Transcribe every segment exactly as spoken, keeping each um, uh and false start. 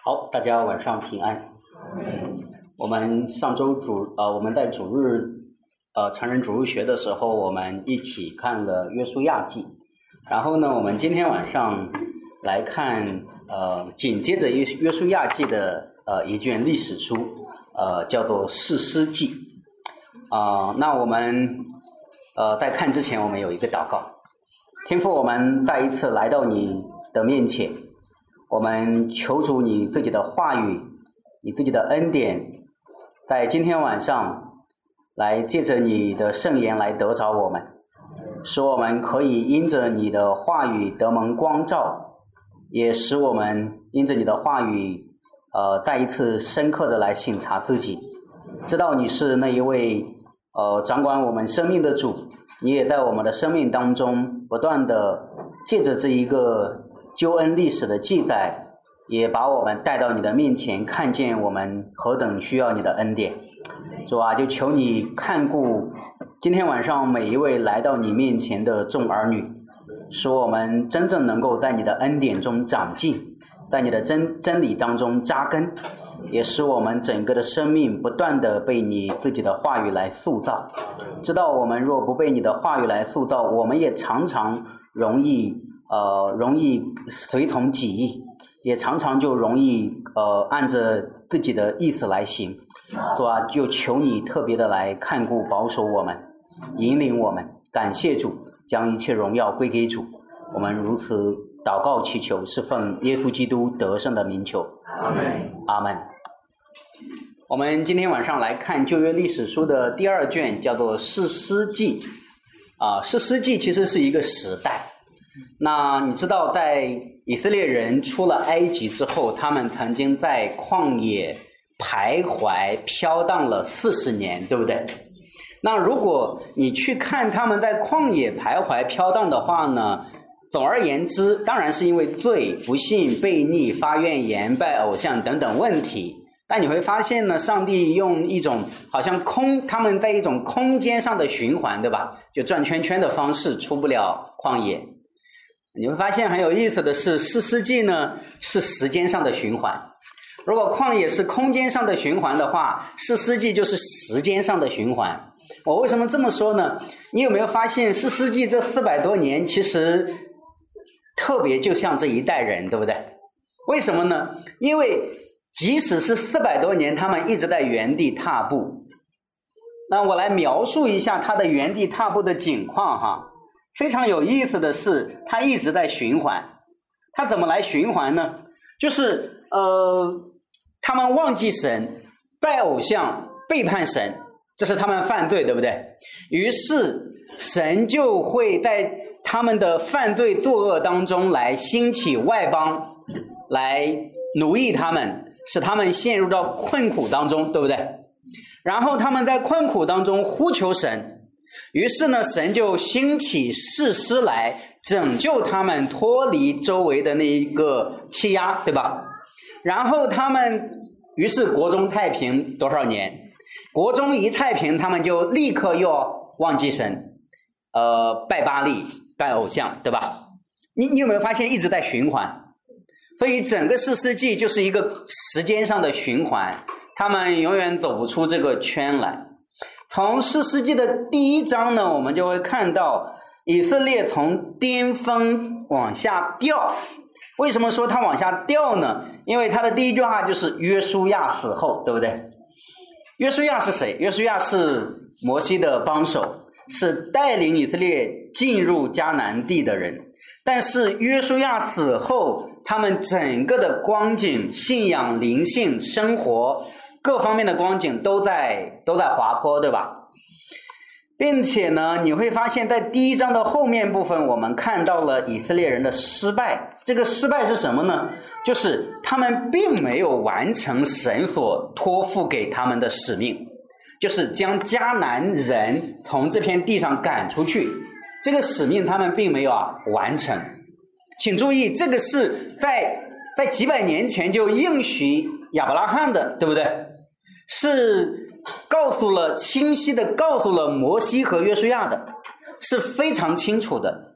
好，大家晚上平安。我们上周主呃我们在主日呃成人主日学的时候，我们一起看了约书亚记。然后呢，我们今天晚上来看呃紧接着约书亚记的呃一卷历史书，呃叫做士师记。啊、呃，那我们呃在看之前，我们有一个祷告。天父，我们再一次来到你的面前，我们求主你自己的话语，你自己的恩典，在今天晚上来借着你的圣言来得着我们，使我们可以因着你的话语得蒙光照，也使我们因着你的话语呃再一次深刻的来省察自己，知道你是那一位呃掌管我们生命的主，你也在我们的生命当中不断的借着这一个救恩历史的记载，也把我们带到你的面前，看见我们何等需要你的恩典。主啊，就求你看顾今天晚上每一位来到你面前的众儿女，使我们真正能够在你的恩典中长进，在你的真真理当中扎根，也使我们整个的生命不断的被你自己的话语来塑造。知道我们若不被你的话语来塑造，我们也常常容易呃容易随从己意，也常常就容易呃按着自己的意思来行。主啊，就求你特别的来看顾保守我们，引领我们。感谢主，将一切荣耀归给主。我们如此祷告祈求，是奉耶稣基督得胜的名求。 阿们。 阿们。我们今天晚上来看旧约历史书的第二卷，叫做士师记。啊，士师记其实是一个时代。那你知道，在以色列人出了埃及之后，他们曾经在旷野徘徊飘荡了四十年，对不对？那如果你去看他们在旷野徘徊飘荡的话呢，总而言之，当然是因为罪、不信、悖逆、发怨言、拜偶像等等问题。但你会发现呢，上帝用一种好像空，他们在一种空间上的循环，对吧？就转圈圈的方式出不了旷野。你会发现很有意思的是，士师记呢是时间上的循环。如果旷野是空间上的循环的话，士师记就是时间上的循环。我为什么这么说呢？你有没有发现士师记这四百多年其实特别就像这一代人，对不对？为什么呢？因为即使是四百多年，他们一直在原地踏步。那我来描述一下他的原地踏步的景况哈。非常有意思的是，他一直在循环。他怎么来循环呢？就是呃，他们忘记神，拜偶像，背叛神，这是他们犯罪，对不对？于是神就会在他们的犯罪作恶当中来兴起外邦，来奴役他们，使他们陷入到困苦当中，对不对？然后他们在困苦当中呼求神，于是呢，神就兴起士师来拯救他们，脱离周围的那一个欺压，对吧？然后他们于是国中太平多少年？国中一太平，他们就立刻又忘记神，呃，拜巴力，拜偶像，对吧？你你有没有发现一直在循环？所以整个士师记就是一个时间上的循环，他们永远走不出这个圈来。从士师记的第一章呢，我们就会看到以色列从巅峰往下掉。为什么说他往下掉呢？因为他的第一句话就是约书亚死后，对不对？约书亚是谁？约书亚是摩西的帮手，是带领以色列进入迦南地的人。但是约书亚死后，他们整个的光景、信仰、灵性、生活各方面的光景都在都在滑坡，对吧？并且呢，你会发现在第一章的后面部分，我们看到了以色列人的失败。这个失败是什么呢？就是他们并没有完成神所托付给他们的使命，就是将迦南人从这片地上赶出去。这个使命他们并没有啊完成。请注意，这个是在在几百年前就应许亚伯拉罕的，对不对？是告诉了清晰的告诉了摩西和约书亚的，是非常清楚的。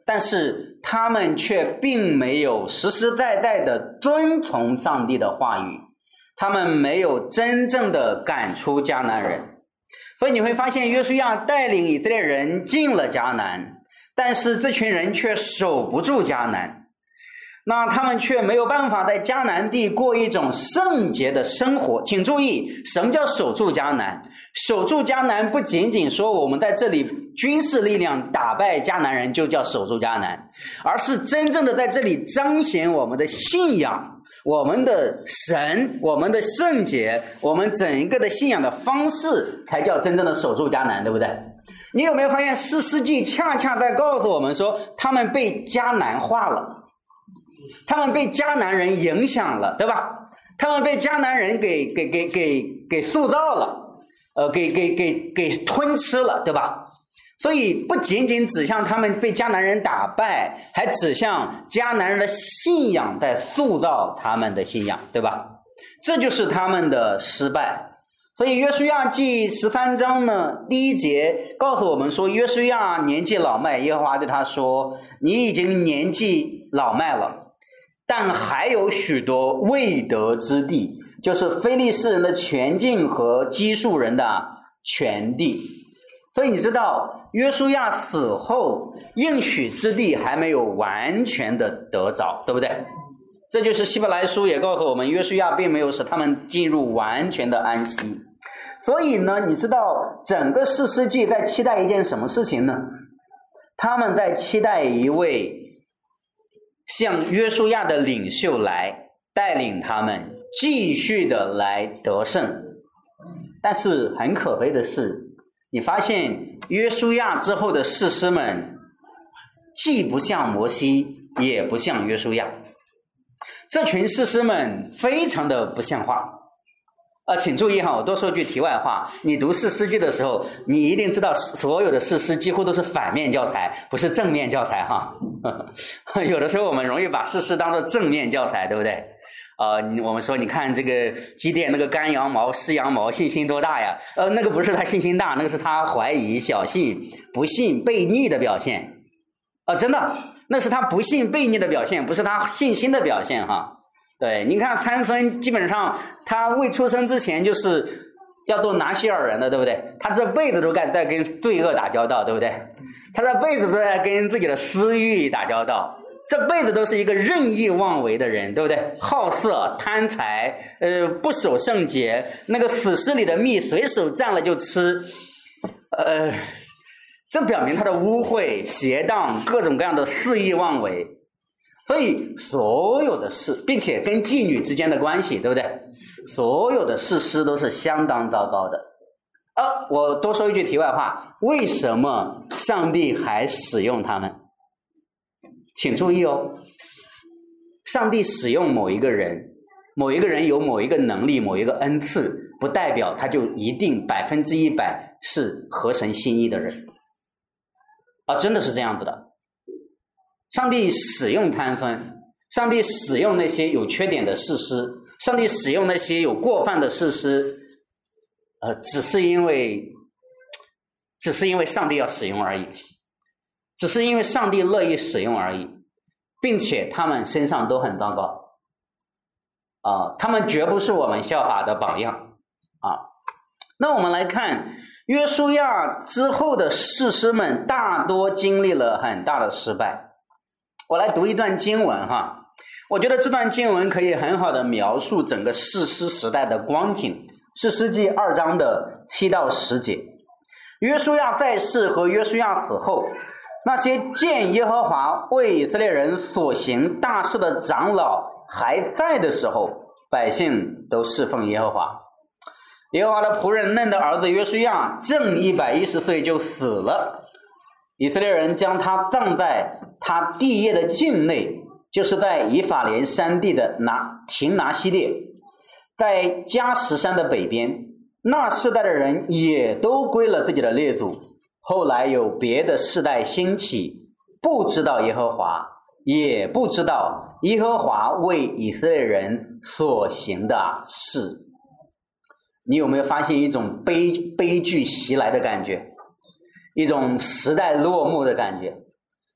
但是他们却并没有实实在在的遵从上帝的话语，他们没有真正的赶出迦南人。所以你会发现约书亚带领以色列人进了迦南，但是这群人却守不住迦南，那他们却没有办法在迦南地过一种圣洁的生活。请注意，什么叫守住迦南？守住迦南不仅仅说我们在这里军事力量打败迦南人就叫守住迦南，而是真正的在这里彰显我们的信仰，我们的神，我们的圣洁，我们整一个的信仰的方式，才叫真正的守住迦南，对不对？你有没有发现士师记恰恰在告诉我们说，他们被迦南化了，他们被迦南人影响了，对吧？他们被迦南人给给给给给塑造了，呃，给给给给吞吃了，对吧？所以不仅仅指向他们被迦南人打败，还指向迦南人的信仰在塑造他们的信仰，对吧？这就是他们的失败。所以约书亚记十三章呢，第一节告诉我们说，约书亚年纪老迈，耶和华对他说，你已经年纪老迈了，但还有许多未得之地，就是非利士人的全境和基述人的全地。所以你知道约书亚死后应许之地还没有完全的得着，对不对？这就是希伯来书也告诉我们，约书亚并没有使他们进入完全的安息。所以呢，你知道整个士师记在期待一件什么事情呢？他们在期待一位像约书亚的领袖来带领他们继续的来得胜。但是很可悲的是，你发现约书亚之后的士师们既不像摩西也不像约书亚，这群士师们非常的不像话。呃，请注意哈，我多说句题外话，你读士师记的时候，你一定知道所有的士师几乎都是反面教材，不是正面教材哈。有的时候我们容易把士师当作正面教材，对不对？呃，我们说你看这个基甸那个干羊毛湿羊毛信心多大呀？呃，那个不是他信心大，那个是他怀疑小信不信悖逆的表现。啊、呃，真的，那是他不信悖逆的表现，不是他信心的表现哈。对，你看参孙基本上他未出生之前就是要做拿西尔人的，对不对？他这辈子都在跟罪恶打交道，对不对？他这辈子都在跟自己的私欲打交道，这辈子都是一个任意妄为的人，对不对？好色贪财，呃，不守圣洁，那个死尸里的蜜随手蘸了就吃，呃，这表明他的污秽邪荡，各种各样的肆意妄为。所以所有的事，并且跟妓女之间的关系，对不对？所有的事实都是相当糟糕的。啊，我多说一句题外话，为什么上帝还使用他们？请注意哦，上帝使用某一个人，某一个人有某一个能力，某一个恩赐，不代表他就一定百分之一百是合神心意的人。啊，真的是这样子的。上帝使用参孙，上帝使用那些有缺点的士师，上帝使用那些有过犯的士师，呃，只是因为，只是因为上帝要使用而已，只是因为上帝乐意使用而已，并且他们身上都很糟糕，啊、呃，他们绝不是我们效法的榜样啊。那我们来看约书亚之后的士师们，大多经历了很大的失败。我来读一段经文哈，我觉得这段经文可以很好的描述整个士师时代的光景。士师记二章的七到十节，约书亚在世和约书亚死后，那些见耶和华为以色列人所行大事的长老还在的时候，百姓都侍奉耶和华。耶和华的仆人嫩的儿子约书亚正一百一十岁就死了，以色列人将他葬在他地业的境内，就是在以法莲山地的拿廷拿西列，在加什山的北边。那世代的人也都归了自己的列祖。后来有别的世代兴起，不知道耶和华，也不知道耶和华为以色列人所行的事。你有没有发现一种悲悲剧袭来的感觉，一种时代落幕的感觉？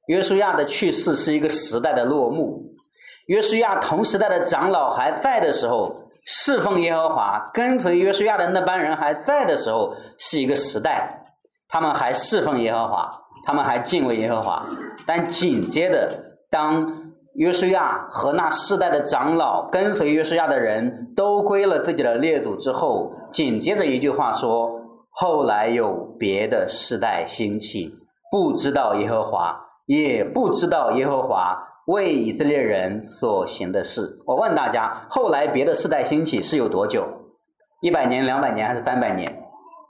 约书亚的去世是一个时代的落幕。约书亚同时代的长老还在的时候，侍奉耶和华，跟随约书亚的那班人还在的时候，是一个时代，他们还侍奉耶和华，他们还敬畏耶和华。但紧接着，当约书亚和那世代的长老跟随约书亚的人都归了自己的列祖之后，紧接着一句话说，后来有别的世代兴起，不知道耶和华，也不知道耶和华为以色列人所行的事。我问大家，后来别的世代兴起是有多久？一百年、两百年还是三百年？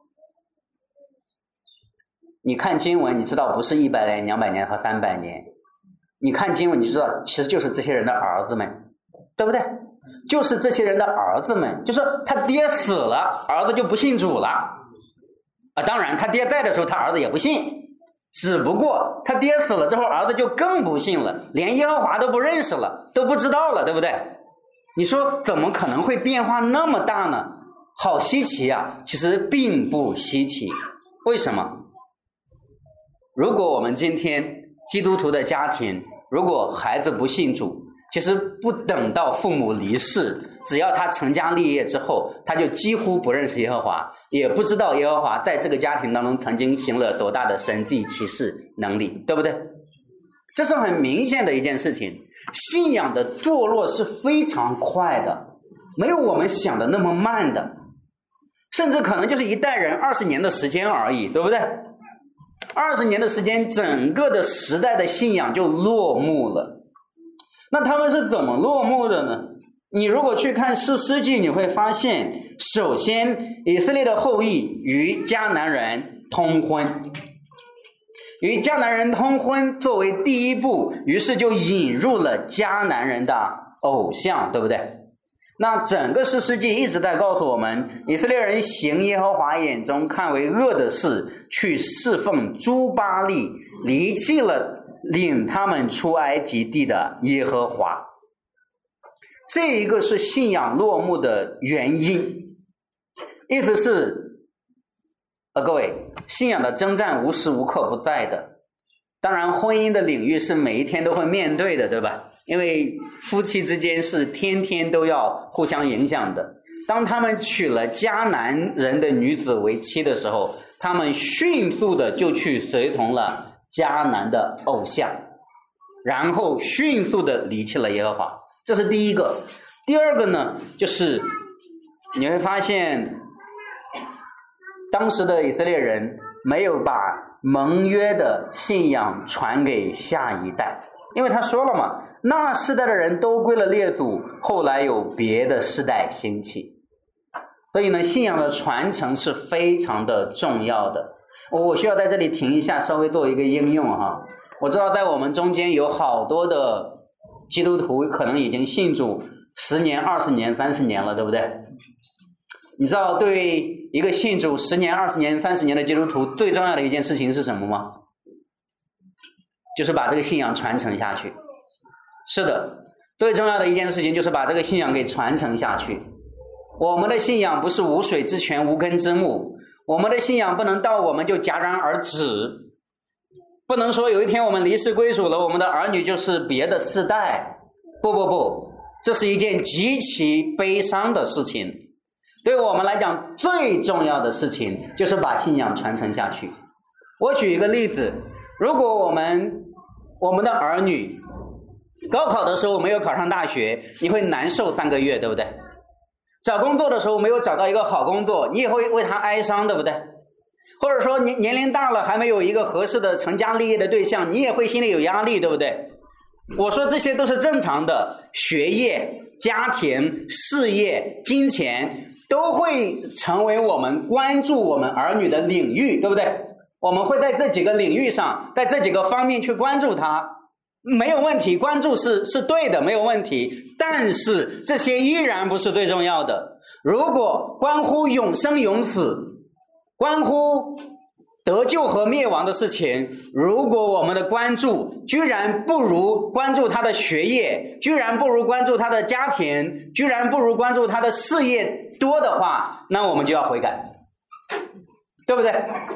你看经文，你知道不是一百年、两百年和三百年。你看经文，你就知道，其实就是这些人的儿子们，对不对？就是这些人的儿子们，就是他爹死了，儿子就不信主了啊。当然，他爹在的时候，他儿子也不信。只不过他爹死了之后，儿子就更不信了，连耶和华都不认识了，都不知道了，对不对？你说怎么可能会变化那么大呢？好稀奇啊！其实并不稀奇。为什么？如果我们今天基督徒的家庭，如果孩子不信主，其实不等到父母离世，只要他成家立业之后，他就几乎不认识耶和华，也不知道耶和华在这个家庭当中曾经行了多大的神迹奇事能力，对不对？这是很明显的一件事情。信仰的堕落是非常快的，没有我们想的那么慢的，甚至可能就是一代人二十年的时间而已，对不对？二十年的时间，整个的时代的信仰就落幕了。那他们是怎么落幕的呢？你如果去看士师记，你会发现，首先以色列的后裔与迦南人通婚，与迦南人通婚作为第一步，于是就引入了迦南人的偶像，对不对？那整个士师记一直在告诉我们，以色列人行耶和华眼中看为恶的事，去侍奉诸巴力，离弃了领他们出埃及地的耶和华。这一个是信仰落幕的原因，意思是呃，各位，信仰的征战无时无刻不在的。当然婚姻的领域是每一天都会面对的，对吧？因为夫妻之间是天天都要互相影响的。当他们娶了迦南人的女子为妻的时候，他们迅速的就去随从了迦南的偶像，然后迅速的离弃了耶和华。这是第一个。第二个呢，就是你会发现当时的以色列人没有把盟约的信仰传给下一代，因为他说了嘛，那世代的人都归了列祖，后来有别的世代兴起。所以呢，信仰的传承是非常的重要的。我需要在这里停一下，稍微做一个应用哈。我知道在我们中间有好多的基督徒可能已经信主十年、二十年、三十年了，对不对？你知道对一个信主十年、二十年、三十年的基督徒最重要的一件事情是什么吗？就是把这个信仰传承下去。是的，最重要的一件事情就是把这个信仰给传承下去。我们的信仰不是无水之泉、无根之木，我们的信仰不能到我们就戛然而止，不能说有一天我们离世归属了，我们的儿女就是别的世代。不不不，这是一件极其悲伤的事情。对我们来讲，最重要的事情就是把信仰传承下去。我举一个例子，如果我们我们的儿女高考的时候没有考上大学，你会难受三个月，对不对？找工作的时候没有找到一个好工作，你也会为他哀伤，对不对？或者说年年龄大了还没有一个合适的成家立业的对象，你也会心里有压力，对不对？我说这些都是正常的，学业、家庭、事业、金钱都会成为我们关注我们儿女的领域，对不对？我们会在这几个领域上，在这几个方面去关注他，没有问题，关注是是对的，没有问题。但是这些依然不是最重要的。如果关乎永生永死，关乎得救和灭亡的事情，如果我们的关注居然不如关注他的学业，居然不如关注他的家庭，居然不如关注他的事业多的话，那我们就要悔改，对不对？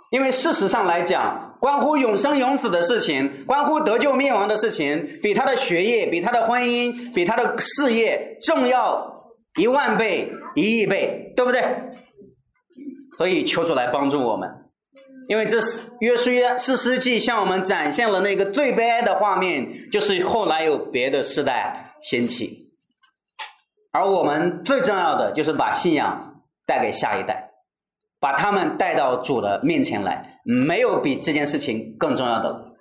因为事实上来讲，关乎永生永死的事情，关乎得救灭亡的事情，比他的学业，比他的婚姻，比他的事业重要一万倍一亿倍，对不对？所以求主来帮助我们，因为这是约书亚士师记向我们展现了那个最悲哀的画面，就是后来有别的世代兴起，而我们最重要的就是把信仰带给下一代，把他们带到主的面前来，没有比这件事情更重要的了。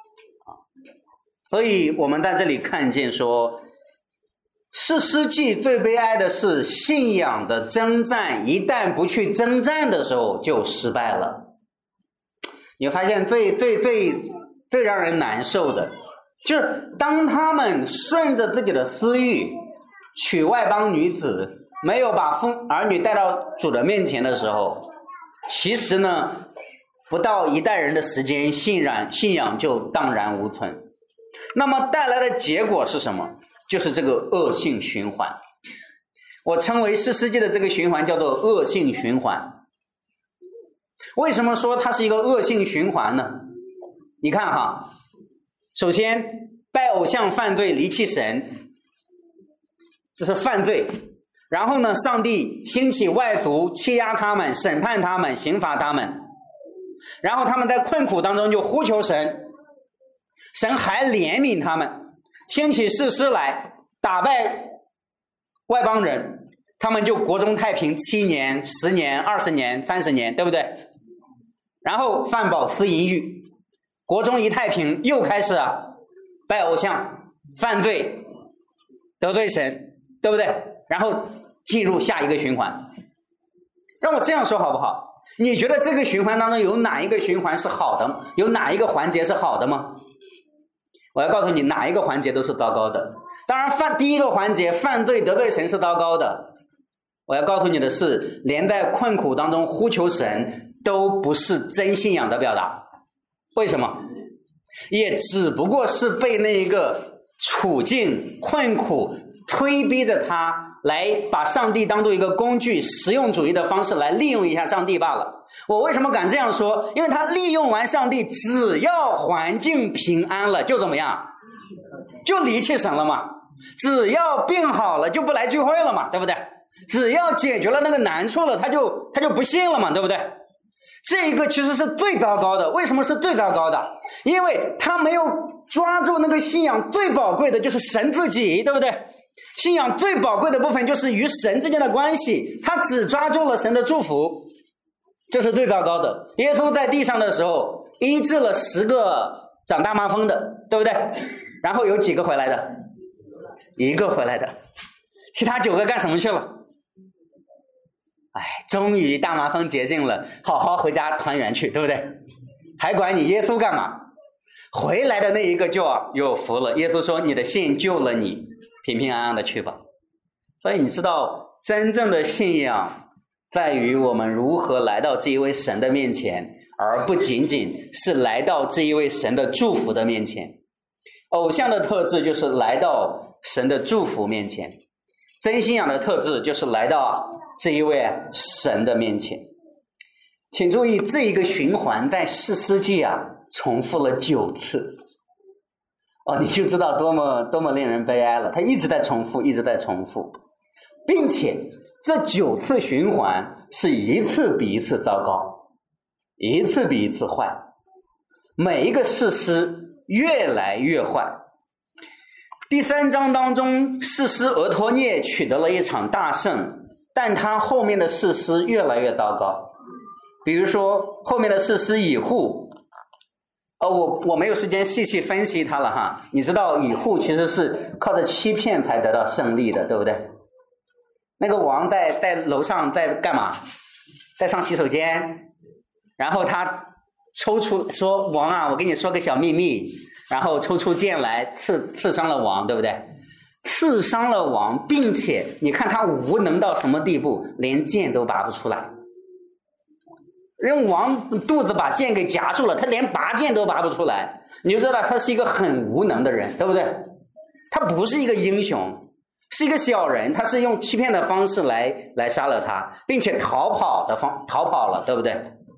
所以我们在这里看见说，士师记最悲哀的是信仰的征战，一旦不去征战的时候就失败了。你会发现最最最最让人难受的就是当他们顺着自己的私欲娶外邦女子，没有把父儿女带到主的面前的时候，其实呢不到一代人的时间，信仰信仰就荡然无存。那么带来的结果是什么？就是这个恶性循环。我称为士师记的这个循环叫做恶性循环。为什么说它是一个恶性循环呢？你看哈，首先拜偶像犯罪离弃神，这是犯罪。然后呢，上帝兴起外族欺压他们，审判他们，刑罚他们。然后他们在困苦当中就呼求神，神还怜悯他们，兴起士师来打败外邦人，他们就国中太平七年、十年、二十年、三十年，对不对？然后饭饱思淫欲，国中一太平，又开始啊拜偶像、犯罪、得罪神，对不对？然后进入下一个循环。让我这样说好不好？你觉得这个循环当中有哪一个循环是好的？有哪一个环节是好的吗？我要告诉你，哪一个环节都是糟糕的。当然犯第一个环节犯罪得罪神是糟糕的，我要告诉你的是，连在困苦当中呼求神都不是真信仰的表达。为什么？也只不过是被那一个处境困苦推逼着他来把上帝当做一个工具，实用主义的方式来利用一下上帝罢了。我为什么敢这样说？因为他利用完上帝，只要环境平安了就怎么样？就离弃神了嘛。只要病好了就不来聚会了嘛，对不对？只要解决了那个难处了，他就他就不信了嘛，对不对？这一个其实是最糟糕的。为什么是最糟糕的？因为他没有抓住那个信仰最宝贵的，就是神自己，对不对？信仰最宝贵的部分就是与神之间的关系，他只抓住了神的祝福，这是最糟糕的。耶稣在地上的时候医治了十个长大麻风的，对不对？然后有几个回来的？一个回来的，其他九个干什么去了？哎，终于大麻风洁净了，好好回家团圆去，对不对？还管你耶稣干嘛？回来的那一个就有福了。耶稣说：“你的信救了你，平平安安的去吧。”所以你知道，真正的信仰在于我们如何来到这一位神的面前，而不仅仅是来到这一位神的祝福的面前。偶像的特质就是来到神的祝福面前，真信仰的特质就是来到这一位神的面前。请注意，这一个循环在士师记啊重复了九次。哦，你就知道多么多么令人悲哀了。他一直在重复，一直在重复，并且这九次循环是一次比一次糟糕，一次比一次坏，每一个士师越来越坏。第三章当中，士师俄托涅取得了一场大胜，但他后面的士师越来越糟糕。比如说后面的士师以户，呃，我我没有时间细细分析他了哈。你知道以户其实是靠着欺骗才得到胜利的，对不对？那个王在在楼上在干嘛？在上洗手间，然后他抽出说：“王啊，我跟你说个小秘密。”然后抽出剑来刺刺伤了王，对不对？刺伤了王，并且你看他无能到什么地步，连剑都拔不出来。人王肚子把剑给夹住了，他连拔剑都拔不出来，你就知道他是一个很无能的人，对不对？他不是一个英雄，是一个小人，他是用欺骗的方式来来杀了他，并且逃跑的方逃跑了，对不对？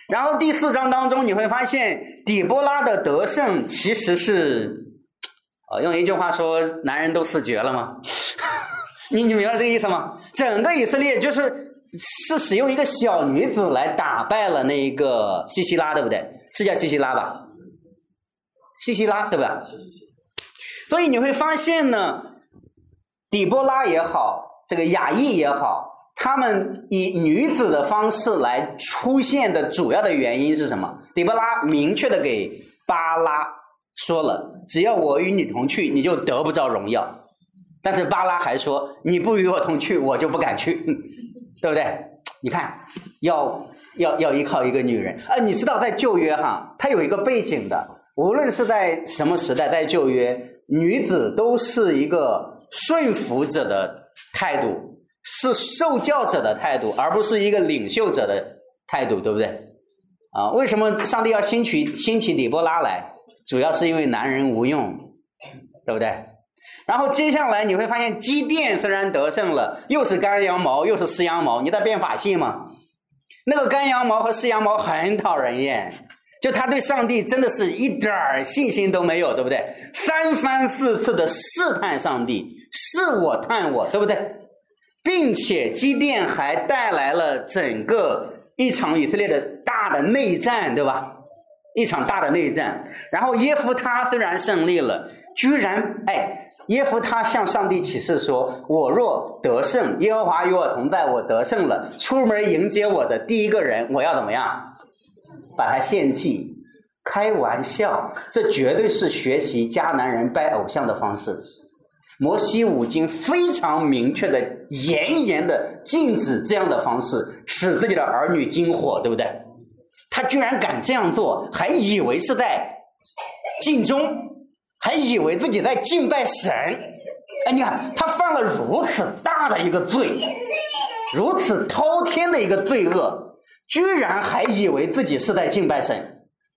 然后第四章当中你会发现，底波拉的得胜其实是，呃，用一句话说，男人都死绝了吗？你你明白这个意思吗？整个以色列就是是使用一个小女子来打败了那个西西拉，对不对？是叫西西拉吧？西西拉对吧？所以你会发现呢，底波拉也好，这个雅意也好，他们以女子的方式来出现的主要的原因是什么？底波拉明确的给巴拉说了，只要我与你同去，你就得不着荣耀。但是巴拉还说，你不与我同去，我就不敢去，对不对？你看，要要要依靠一个女人啊！你知道在旧约哈，它有一个背景的，无论是在什么时代，在旧约，女子都是一个顺服者的态度，是受教者的态度，而不是一个领袖者的态度，对不对？啊，为什么上帝要兴起兴起底波拉来？主要是因为男人无用，对不对？然后接下来你会发现，基甸虽然得胜了，又是干羊毛又是湿羊毛，你在变法系吗？那个干羊毛和湿羊毛很讨人厌，就他对上帝真的是一点信心都没有，对不对？三番四次的试探上帝，试我探我，对不对？并且基甸还带来了整个一场以色列的大的内战，对吧？一场大的内战。然后耶弗他虽然胜利了，居然哎，耶弗他向上帝起誓说，我若得胜，耶和华与我同在，我得胜了，出门迎接我的第一个人，我要怎么样？把他献祭。开玩笑，这绝对是学习迦南人拜偶像的方式。摩西五经非常明确的严严的禁止这样的方式，使自己的儿女经火，对不对？他居然敢这样做，还以为是在尽忠，还以为自己在敬拜神。哎，你看他犯了如此大的一个罪，如此滔天的一个罪恶，居然还以为自己是在敬拜神。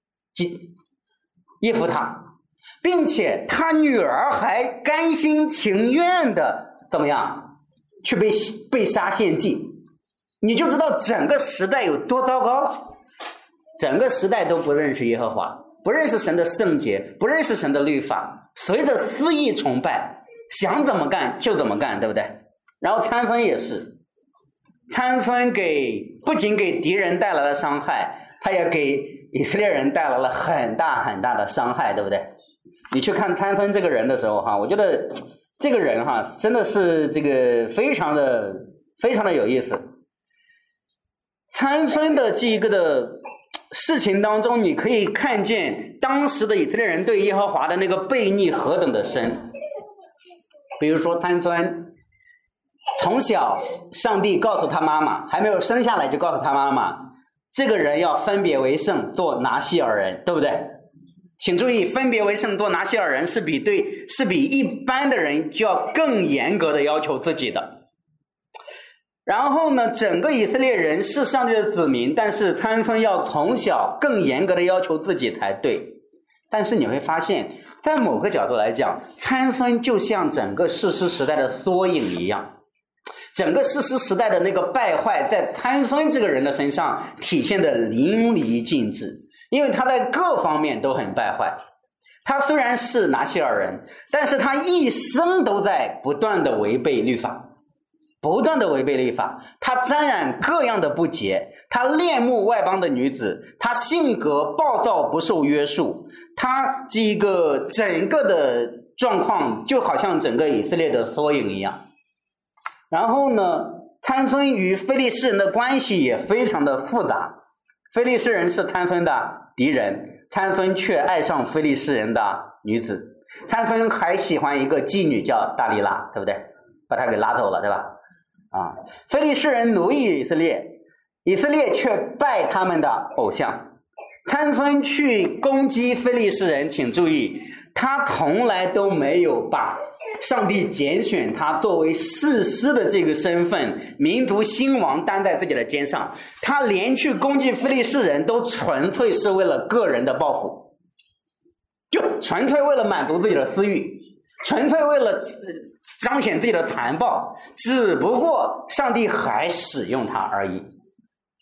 耶弗他，并且他女儿还甘心情愿的怎么样去被被杀献祭，你就知道整个时代有多糟糕了。整个时代都不认识耶和华，不认识神的圣洁，不认识神的律法，随着私意崇拜，想怎么干就怎么干，对不对？然后参孙也是，参孙给不仅给敌人带来了伤害，他也给以色列人带来了很大很大的伤害，对不对？你去看参孙这个人的时候哈，我觉得这个人哈真的是这个非常的非常的有意思。参孙的这个的事情当中，你可以看见当时的以色列人对耶和华的那个悖逆何等的深。比如说参孙从小上帝告诉他妈妈，还没有生下来就告诉他妈妈，这个人要分别为圣，做拿细尔人，对不对？请注意，分别为圣做拿细尔人是比对是比一般的人就要更严格的要求自己的。然后呢，整个以色列人是上帝的子民，但是参孙要从小更严格的要求自己才对。但是你会发现，在某个角度来讲，参孙就像整个士师时代的缩影一样，整个士师时代的那个败坏在参孙这个人的身上体现得淋漓尽致，因为他在各方面都很败坏。他虽然是拿细尔人，但是他一生都在不断的违背律法，不断的违背律法，他沾染各样的不洁，他恋慕外邦的女子，他性格暴躁不受约束，他这个整个的状况就好像整个以色列的缩影一样。然后呢，参孙与非利士人的关系也非常的复杂，非利士人是参孙的敌人，参孙却爱上非利士人的女子，参孙还喜欢一个妓女叫大利拉，对不对？把他给拉走了，对吧？啊，非利士人奴役以色列，以色列却拜他们的偶像。参孙去攻击非利士人，请注意，他从来都没有把上帝拣选他作为士师的这个身份，民族兴亡担在自己的肩上，他连去攻击非利士人都纯粹是为了个人的报复，就纯粹为了满足自己的私欲，纯粹为了彰显自己的残暴，只不过上帝还使用他而已。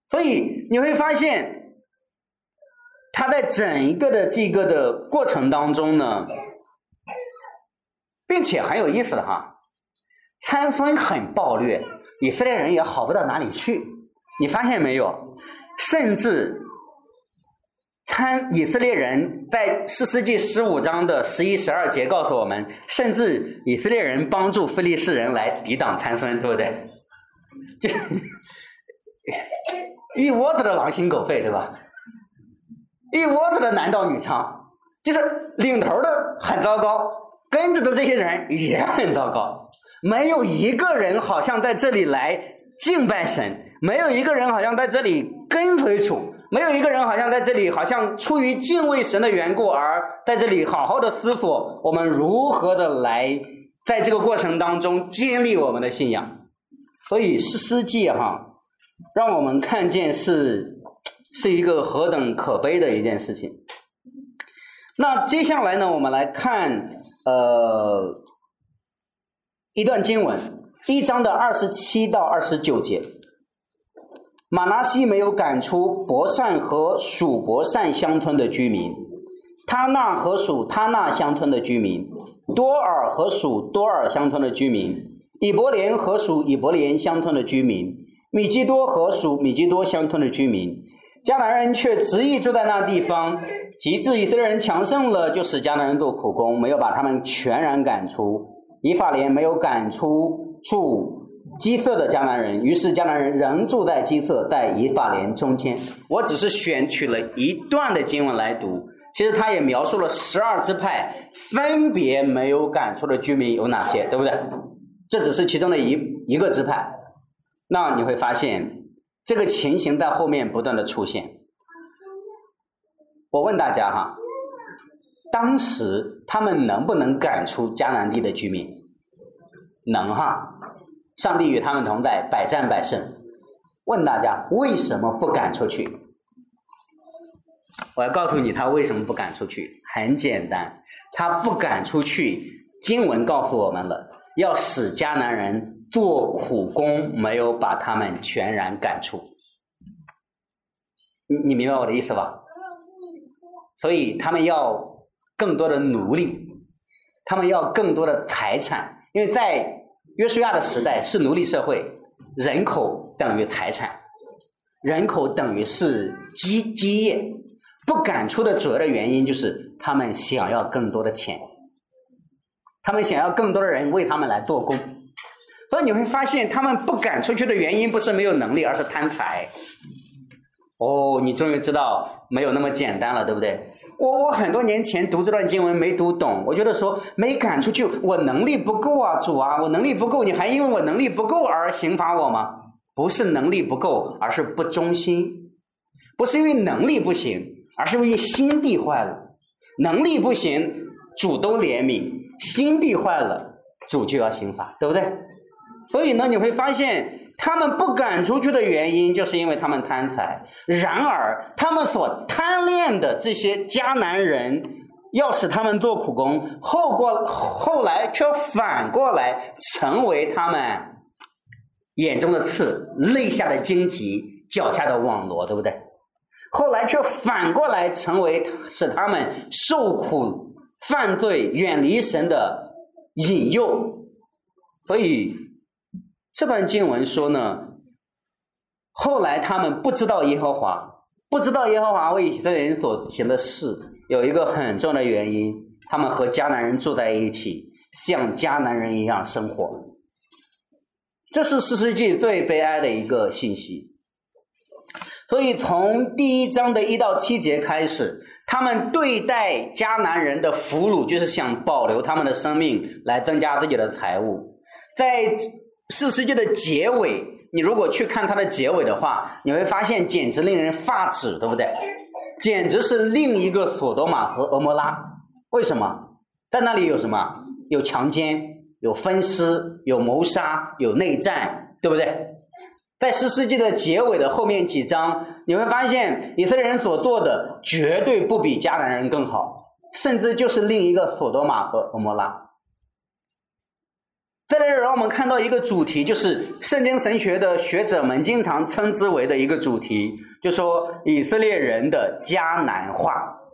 所以你会发现，他在整一个的这个的过程当中呢，并且很有意思的哈，参孙很暴虐，以色列人也好不到哪里去。你发现没有？甚至参以色列人在士师记十五章的十一、十二节告诉我们，甚至以色列人帮助非利士人来抵挡参孙，对不对？就一窝子的狼心狗肺，对吧？一窝子的男盗女娼，就是领头的很糟糕，跟着的这些人也很糟糕，没有一个人好像在这里来敬拜神，没有一个人好像在这里跟随主，没有一个人好像在这里好像出于敬畏神的缘故而在这里好好的思索我们如何的来在这个过程当中建立我们的信仰。所以士师记哈，让我们看见是是一个何等可悲的一件事情。那接下来呢，我们来看呃一段经文，一章的二十七到二十九节。马拿西没有赶出伯善和属伯善乡村的居民，他纳和属他纳乡村的居民，多尔和属多尔乡村的居民，以伯莲和属以伯莲乡村的居民，米基多和属米基多乡村的居民。迦南人却执意住在那地方，及至以色列人强盛了，就使迦南人做苦工，没有把他们全然赶出。以法莲没有赶出住基色的迦南人，于是迦南人仍住在基色，在以法莲中间。我只是选取了一段的经文来读，其实他也描述了十二支派分别没有赶出的居民有哪些，对不对？这只是其中的一一个支派。那你会发现这个情形在后面不断的出现。我问大家哈，当时他们能不能赶出迦南地的居民？能哈，上帝与他们同在，百战百胜。问大家为什么不赶出去？我要告诉你他为什么不赶出去，很简单，他不赶出去，经文告诉我们了，要使迦南人做苦工，没有把他们全然赶出。你你明白我的意思吧？所以他们要更多的奴隶，他们要更多的财产，因为在约书亚的时代是奴隶社会，人口等于财产，人口等于是基基业。不赶出的主要的原因就是他们想要更多的钱，他们想要更多的人为他们来做工。所以你会发现他们不赶出去的原因不是没有能力，而是贪财。哦，你终于知道没有那么简单了，对不对？我我很多年前读这段经文没读懂，我觉得说没赶出去，我能力不够啊，主啊，我能力不够，你还因为我能力不够而刑罚我吗？不是能力不够，而是不忠心。不是因为能力不行，而是因为心地坏了。能力不行，主都怜悯；心地坏了，主就要刑罚，对不对？所以呢，你会发现他们不赶出去的原因就是因为他们贪财。然而他们所贪恋的这些迦南人要使他们做苦工，后过后来却反过来成为他们眼中的刺，肋下的荆棘，脚下的网罗，对不对？后来却反过来成为使他们受苦犯罪远离神的引诱。所以这段经文说呢，后来他们不知道耶和华，不知道耶和华为以色列人所行的事，有一个很重要的原因，他们和迦南人住在一起，像迦南人一样生活。这是士师记最悲哀的一个信息。所以从第一章的一到七节开始，他们对待迦南人的俘虏就是想保留他们的生命来增加自己的财物。在士师记的结尾，你如果去看它的结尾的话，你会发现简直令人发指，对不对？简直是另一个索多玛和俄摩拉。为什么？在那里有什么？有强奸，有分尸，有谋杀，有内战，对不对？在士师记的结尾的后面几章，你会发现以色列人所做的绝对不比迦南人更好，甚至就是另一个索多玛和俄摩拉。 再来让我们看到一个主题，就是圣经神学的学者们经常称之为的一个主题，就说以色列人的迦南化，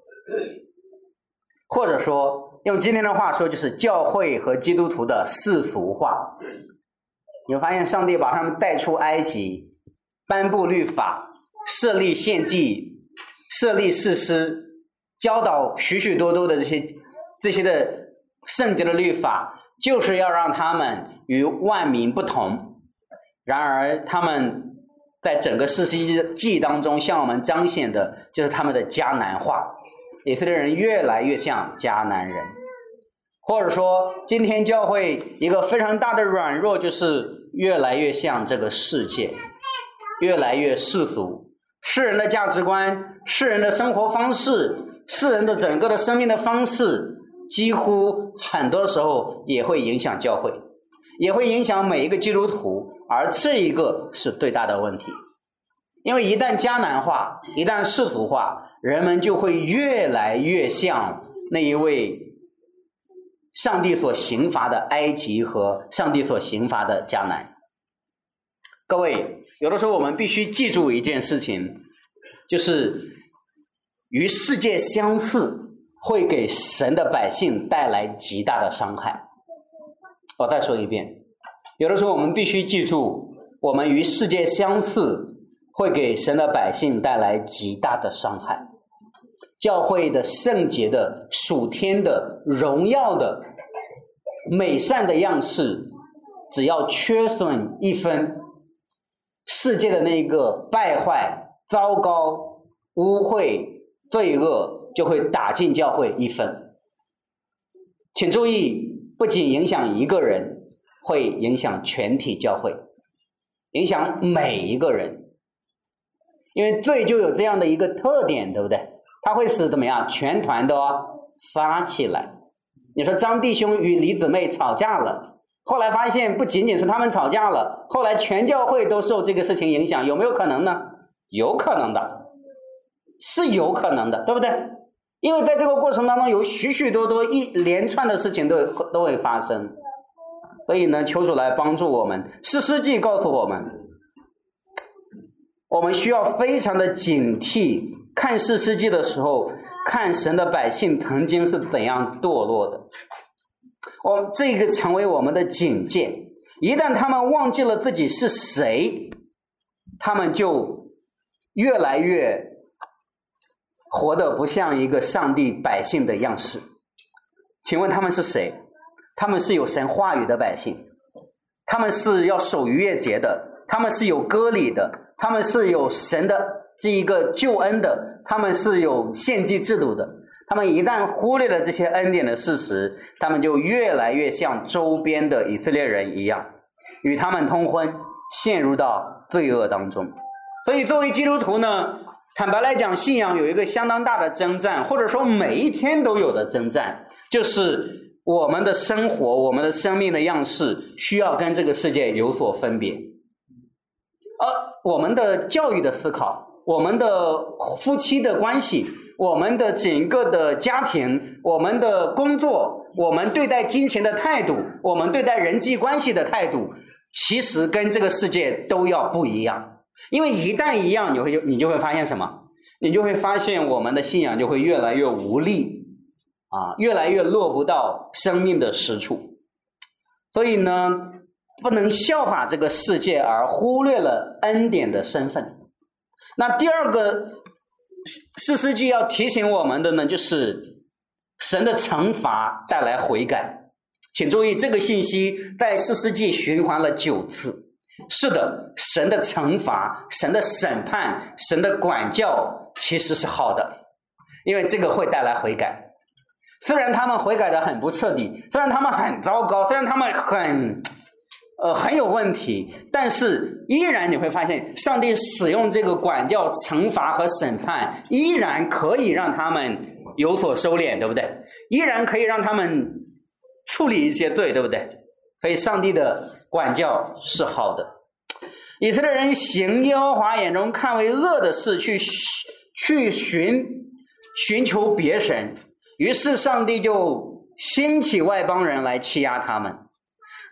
或者说用今天的话说，就是教会和基督徒的世俗化。你会发现上帝把他们带出埃及，颁布律法，设立献祭，设立士师，教导许许多多的这些这些的圣洁的律法，就是要让他们与万民不同。然而他们在整个士师记当中向我们彰显的就是他们的迦南化，以色列人越来越像迦南人。或者说今天教会一个非常大的软弱，就是越来越像这个世界，越来越世俗，世人的价值观，世人的生活方式，世人的整个的生命的方式，几乎很多时候也会影响教会，也会影响每一个基督徒，而这一个是最大的问题。因为一旦迦南化，一旦世俗化，人们就会越来越像那一位上帝所刑罚的埃及和上帝所刑罚的迦南。各位，有的时候我们必须记住一件事情，就是与世界相似会给神的百姓带来极大的伤害。我再说一遍，有的时候我们必须记住，我们与世界相似会给神的百姓带来极大的伤害。教会的圣洁的属天的荣耀的美善的样式，只要缺损一分，世界的那个败坏、糟糕、污秽、罪恶就会打进教会一分。请注意，不仅影响一个人，会影响全体教会，影响每一个人。因为罪就有这样的一个特点，对不对？它会使怎么样？全团都发起来。你说张弟兄与李姊妹吵架了，后来发现不仅仅是他们吵架了，后来全教会都受这个事情影响，有没有可能呢？有可能的，是有可能的，对不对？因为在这个过程当中有许许多多一连串的事情都都会发生。所以呢，求主来帮助我们。士师记告诉我们，我们需要非常的警惕，看士师记的时候，看神的百姓曾经是怎样堕落的。我这个成为我们的警戒，一旦他们忘记了自己是谁，他们就越来越活得不像一个上帝百姓的样式。请问他们是谁？他们是有神话语的百姓，他们是要守逾越节的，他们是有割礼的，他们是有神的这一个救恩的，他们是有献祭制度的。他们一旦忽略了这些恩典的事实，他们就越来越像周边的以色列人一样，与他们通婚，陷入到罪恶当中。所以作为基督徒呢，坦白来讲，信仰有一个相当大的征战，或者说每一天都有的征战，就是我们的生活，我们的生命的样式需要跟这个世界有所分别。而我们的教育的思考，我们的夫妻的关系，我们的整个的家庭，我们的工作，我们对待金钱的态度，我们对待人际关系的态度，其实跟这个世界都要不一样。因为一旦一样，你会你就会发现什么？你就会发现我们的信仰就会越来越无力啊，越来越落不到生命的实处。所以呢，不能效法这个世界而忽略了恩典的身份。那第二个士师记要提醒我们的呢，就是神的惩罚带来悔改。请注意，这个信息在士师记循环了九次。是的，神的惩罚，神的审判，神的管教其实是好的，因为这个会带来悔改。虽然他们悔改的很不彻底，虽然他们很糟糕，虽然他们很呃很有问题，但是依然你会发现上帝使用这个管教、惩罚和审判，依然可以让他们有所收敛，对不对？依然可以让他们处理一些罪，对不对？所以上帝的管教是好的。以色列人行耶和华眼中看为恶的事，去去寻寻求别神，于是上帝就兴起外邦人来欺压他们。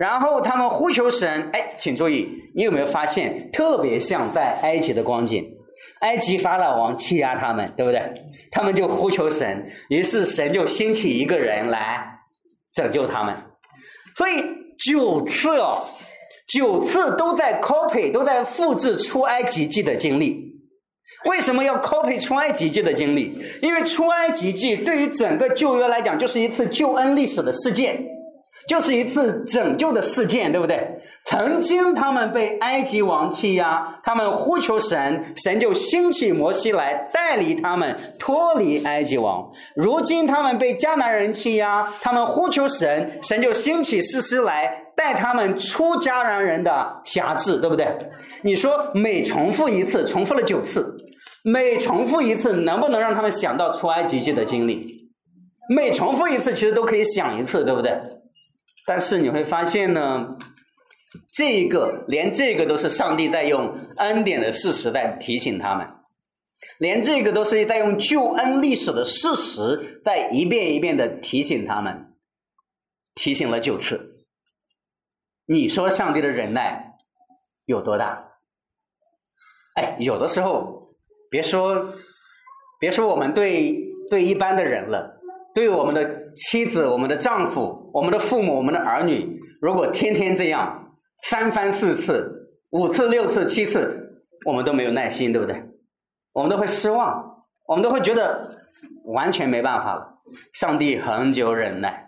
然后他们呼求神，哎，请注意，你有没有发现特别像在埃及的光景？埃及法老王欺压他们，对不对？他们就呼求神，于是神就兴起一个人来拯救他们。所以九次哦，九次都在 copy， 都在复制出埃及记的经历。为什么要 copy 出埃及记的经历？因为出埃及记对于整个旧约来讲，就是一次救恩历史的事件，就是一次拯救的事件，对不对？曾经他们被埃及王欺压，他们呼求神，神就兴起摩西来带领他们脱离埃及王。如今他们被迦南人欺压，他们呼求神，神就兴起士师来带他们出迦南人的辖制，对不对？你说每重复一次，重复了九次，每重复一次能不能让他们想到出埃及记的经历？每重复一次其实都可以想一次，对不对？但是你会发现呢，这个连这个都是上帝在用恩典的事实在提醒他们，连这个都是在用救恩历史的事实在一遍一遍的提醒他们，提醒了九次。你说上帝的忍耐有多大？哎，有的时候别说别说我们对对一般的人了，对我们的妻子、我们的丈夫、我们的父母、我们的儿女，如果天天这样三番四次、五次六次七次，我们都没有耐心，对不对？我们都会失望，我们都会觉得完全没办法了。上帝恒久忍耐，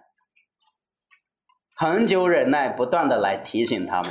恒久忍耐，不断的来提醒他们。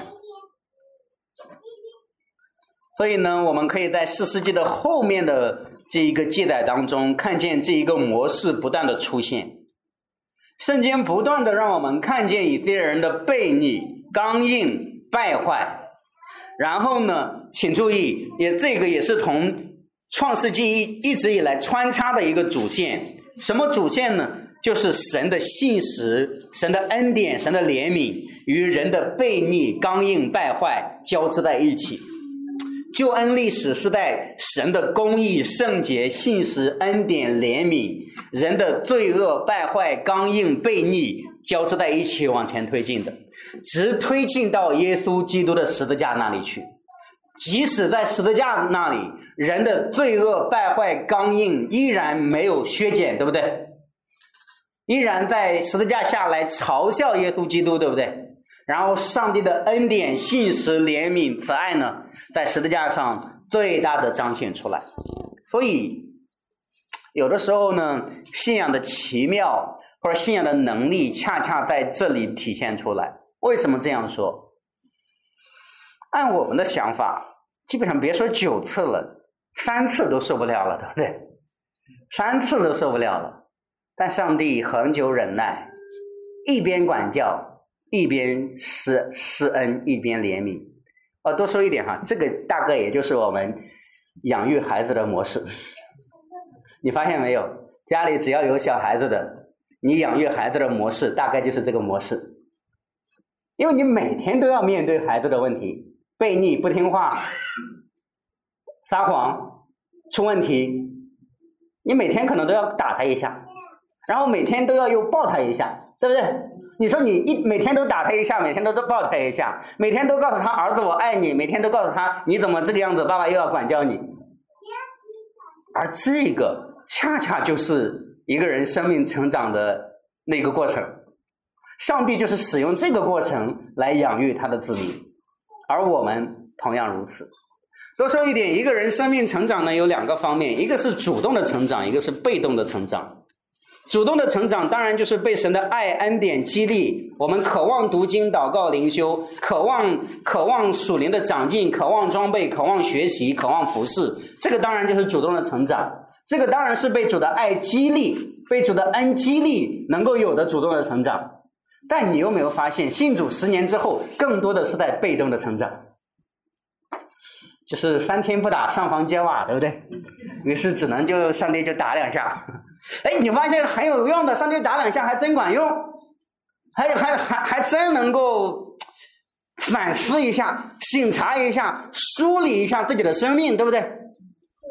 所以呢，我们可以在士师记的后面的这一个记载当中，看见这一个模式不断的出现。圣经不断的让我们看见以色列人的悖逆、刚硬、败坏。然后呢，请注意，也这个也是从创世纪一一直以来穿插的一个主线。什么主线呢？就是神的信实、神的恩典、神的怜悯与人的悖逆、刚硬、败坏交织在一起。救恩历史是在神的公义、圣洁、信实、恩典、怜悯，人的罪恶、败坏、刚硬、悖逆交织在一起往前推进的，直推进到耶稣基督的十字架那里去。即使在十字架那里，人的罪恶、败坏、刚硬依然没有削减，对不对？依然在十字架下来嘲笑耶稣基督，对不对？然后上帝的恩典、信实、怜悯、慈爱呢，在十字架上最大的彰显出来。所以有的时候呢，信仰的奇妙或者信仰的能力恰恰在这里体现出来。为什么这样说？按我们的想法，基本上别说九次了，三次都受不了了，对不对？三次都受不了了。但上帝恒久忍耐，一边管教一边施施恩，一边怜悯。哦，多说一点哈，这个大概也就是我们养育孩子的模式。你发现没有？家里只要有小孩子的，你养育孩子的模式大概就是这个模式。因为你每天都要面对孩子的问题，悖逆、不听话、撒谎、出问题，你每天可能都要打他一下，然后每天都要又抱他一下，对不对？你说你一每天都打他一下，每天都都抱他一下，每天都告诉他儿子我爱你，每天都告诉他你怎么这个样子，爸爸又要管教你。而这个恰恰就是一个人生命成长的那个过程，上帝就是使用这个过程来养育他的子民，而我们同样如此。多说一点，一个人生命成长呢有两个方面，一个是主动的成长，一个是被动的成长。主动的成长当然就是被神的爱恩典激励，我们渴望读经、祷告、灵修，渴望渴望属灵的长进，渴望装备，渴望学习，渴望服侍，这个当然就是主动的成长。这个当然是被主的爱激励，被主的恩激励能够有的主动的成长。但你有没有发现，信主十年之后更多的是在被动的成长，就是三天不打上房揭瓦，对不对？于是只能就上帝就打两下。哎，你发现很有用的，上帝打两下还真管用，还还还还真能够反思一下、审查一下、梳理一下自己的生命，对不对？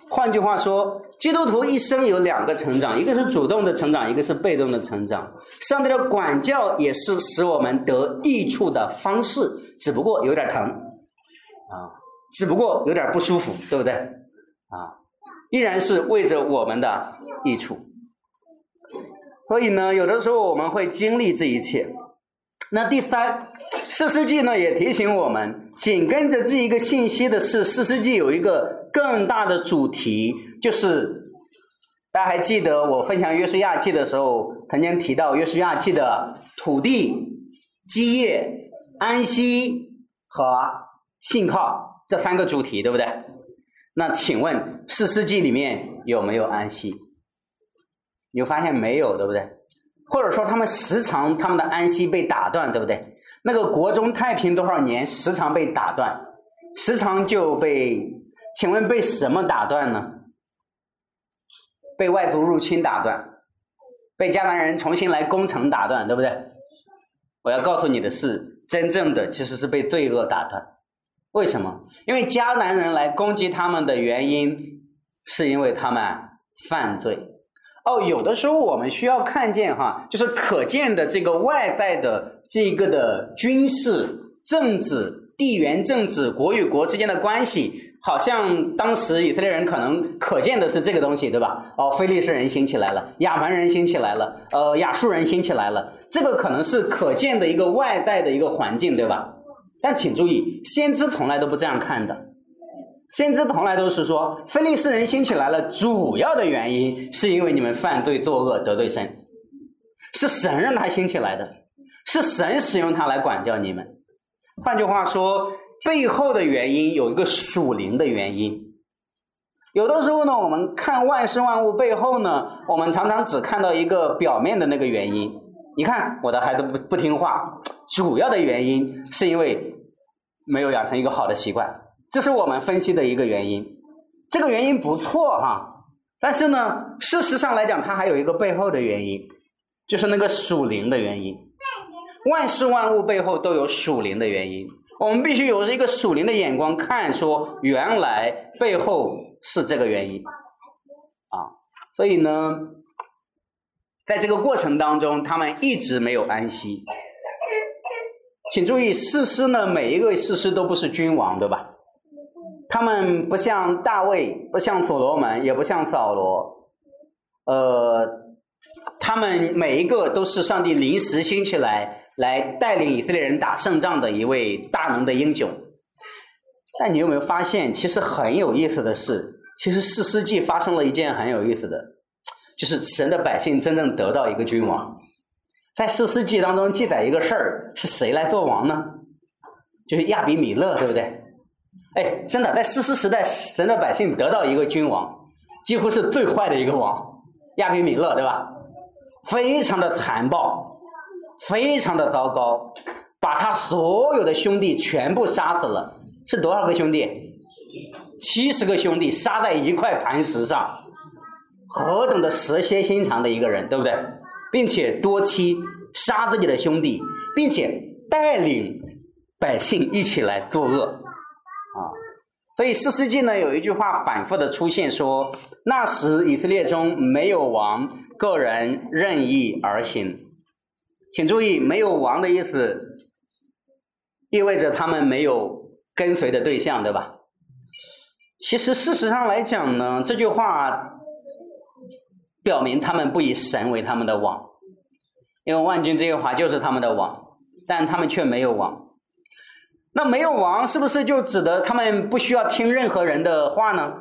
换句话说，基督徒一生有两个成长，一个是主动的成长，一个是被动的成长。上帝的管教也是使我们得益处的方式，只不过有点疼啊，只不过有点不舒服，对不对啊？依然是为着我们的益处。所以呢，有的时候我们会经历这一切。那第三，士师记呢也提醒我们，紧跟着这一个信息的是，士师记有一个更大的主题，就是大家还记得我分享约书亚记的时候，曾经提到约书亚记的土地、基业、安息和信靠这三个主题，对不对？那请问士师记里面有没有安息？你会发现没有，对不对？或者说他们时常他们的安息被打断，对不对？那个国中太平多少年时常被打断，时常就被，请问被什么打断呢？被外族入侵打断，被迦南人重新来攻城打断，对不对？我要告诉你的是，真正的其实是被罪恶打断。为什么？因为迦南人来攻击他们的原因是因为他们犯罪。哦，有的时候我们需要看见哈，就是可见的这个外在的这个的军事、政治、地缘政治、国与国之间的关系，好像当时以色列人可能可见的是这个东西，对吧？哦，非利士人兴起来了，亚蛮人兴起来了，呃，亚述人兴起来了，这个可能是可见的一个外在的一个环境，对吧？但请注意，先知从来都不这样看的。先知从来都是说，非利士人兴起来了，主要的原因是因为你们犯罪作恶得罪神，是神让他兴起来的，是神使用他来管教你们。换句话说，背后的原因有一个属灵的原因。有的时候呢，我们看万事万物背后呢，我们常常只看到一个表面的那个原因。你看我的孩子不不听话，主要的原因是因为没有养成一个好的习惯，这是我们分析的一个原因。这个原因不错哈，但是呢，事实上来讲，它还有一个背后的原因，就是那个属灵的原因。万事万物背后都有属灵的原因，我们必须有一个属灵的眼光看，说原来背后是这个原因啊。所以呢，在这个过程当中，他们一直没有安息。请注意，士师呢，每一个士师都不是君王，对吧？他们不像大卫，不像所罗门，也不像扫罗，呃，他们每一个都是上帝临时兴起来，来带领以色列人打胜仗的一位大能的英雄。但你有没有发现，其实很有意思的是，其实士师记发生了一件很有意思的，就是神的百姓真正得到一个君王。在士师记当中记载一个事儿，是谁来做王呢？就是亚比米勒，对不对？哎，真的，在士师时代，神的百姓得到一个君王，几乎是最坏的一个王，亚比米勒，对吧？非常的残暴，非常的糟糕，把他所有的兄弟全部杀死了。是多少个兄弟？七十个兄弟杀在一块磐石上，何等的蛇蝎心肠的一个人，对不对？并且多妻，杀自己的兄弟，并且带领百姓一起来作恶啊！所以士师记呢有一句话反复的出现说，那时以色列中没有王，个人任意而行。请注意，没有王的意思意味着他们没有跟随的对象，对吧？其实事实上来讲呢，这句话表明他们不以神为他们的王，因为万军之耶和华就是他们的王，但他们却没有王。那没有王是不是就指的他们不需要听任何人的话呢？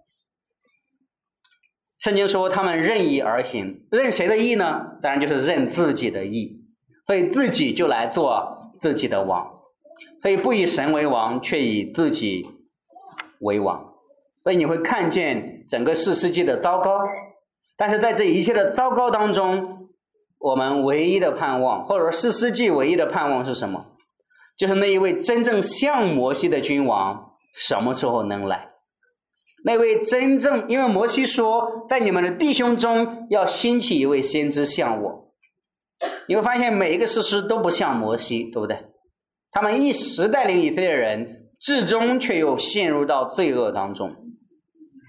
圣经说他们任意而行，任谁的意呢？当然就是任自己的意，所以自己就来做自己的王，所以不以神为王，却以自己为王。所以你会看见整个士师记的糟糕，但是在这一切的糟糕当中，我们唯一的盼望，或者说士师记唯一的盼望是什么？就是那一位真正像摩西的君王什么时候能来？那位真正，因为摩西说在你们的弟兄中要兴起一位先知像我。你会发现每一个士师都不像摩西，对不对？他们一时带领以色列人，至终却又陷入到罪恶当中。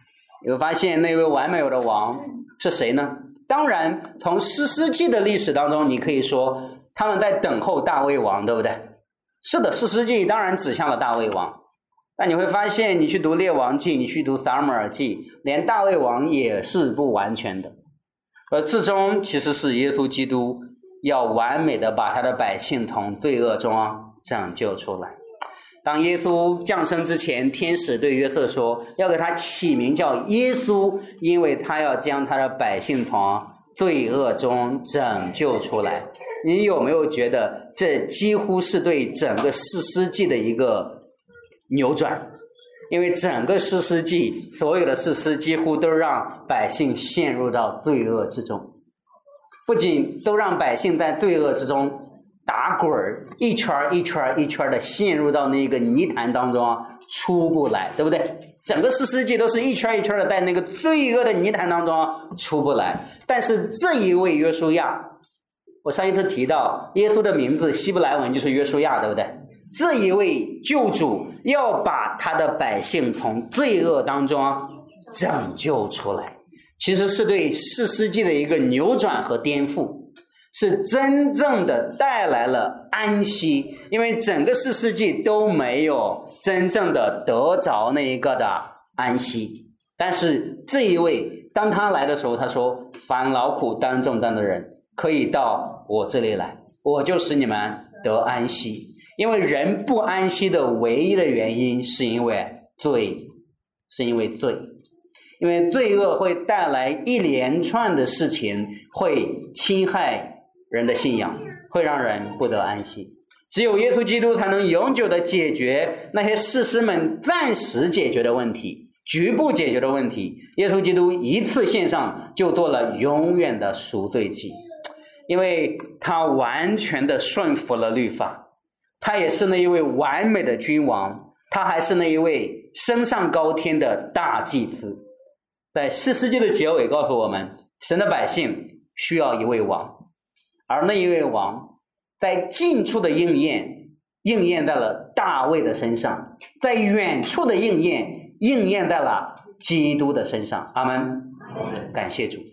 你会发现那位完美的王是谁呢？当然从士师记的历史当中，你可以说他们在等候大卫王，对不对？是的，士师记当然指向了大卫王，但你会发现你去读列王记，你去读撒母耳记，连大卫王也是不完全的。而至终其实是耶稣基督要完美的把他的百姓从罪恶中拯救出来。当耶稣降生之前，天使对约瑟说要给他起名叫耶稣，因为他要将他的百姓从罪恶中拯救出来。你有没有觉得这几乎是对整个士师记的一个扭转？因为整个士师记所有的士师几乎都让百姓陷入到罪恶之中，不仅都让百姓在罪恶之中打滚儿，一圈一圈一圈的陷入到那个泥潭当中出不来，对不对？整个士师记都是一圈一圈的在那个罪恶的泥潭当中出不来。但是这一位约书亚，我上一次提到耶稣的名字希伯来文就是约书亚，对不对？这一位救主要把他的百姓从罪恶当中拯救出来，其实是对士师记的一个扭转和颠覆，是真正的带来了安息。因为整个士师记都没有真正的得着那一个的安息，但是这一位当他来的时候，他说凡劳苦担重担的人可以到我这里来，我就使你们得安息。因为人不安息的唯一的原因是因为罪，是因为罪，因为罪恶会带来一连串的事情，会侵害人的信仰，会让人不得安息。只有耶稣基督才能永久的解决那些士师们暂时解决的问题，局部解决的问题。耶稣基督一次献上就做了永远的赎罪祭，因为他完全的顺服了律法，他也是那一位完美的君王，他还是那一位升上高天的大祭司。在士师记的结尾告诉我们，神的百姓需要一位王，而那一位王在近处的应验应验在了大卫的身上，在远处的应验应验在了基督的身上。阿们。感谢主。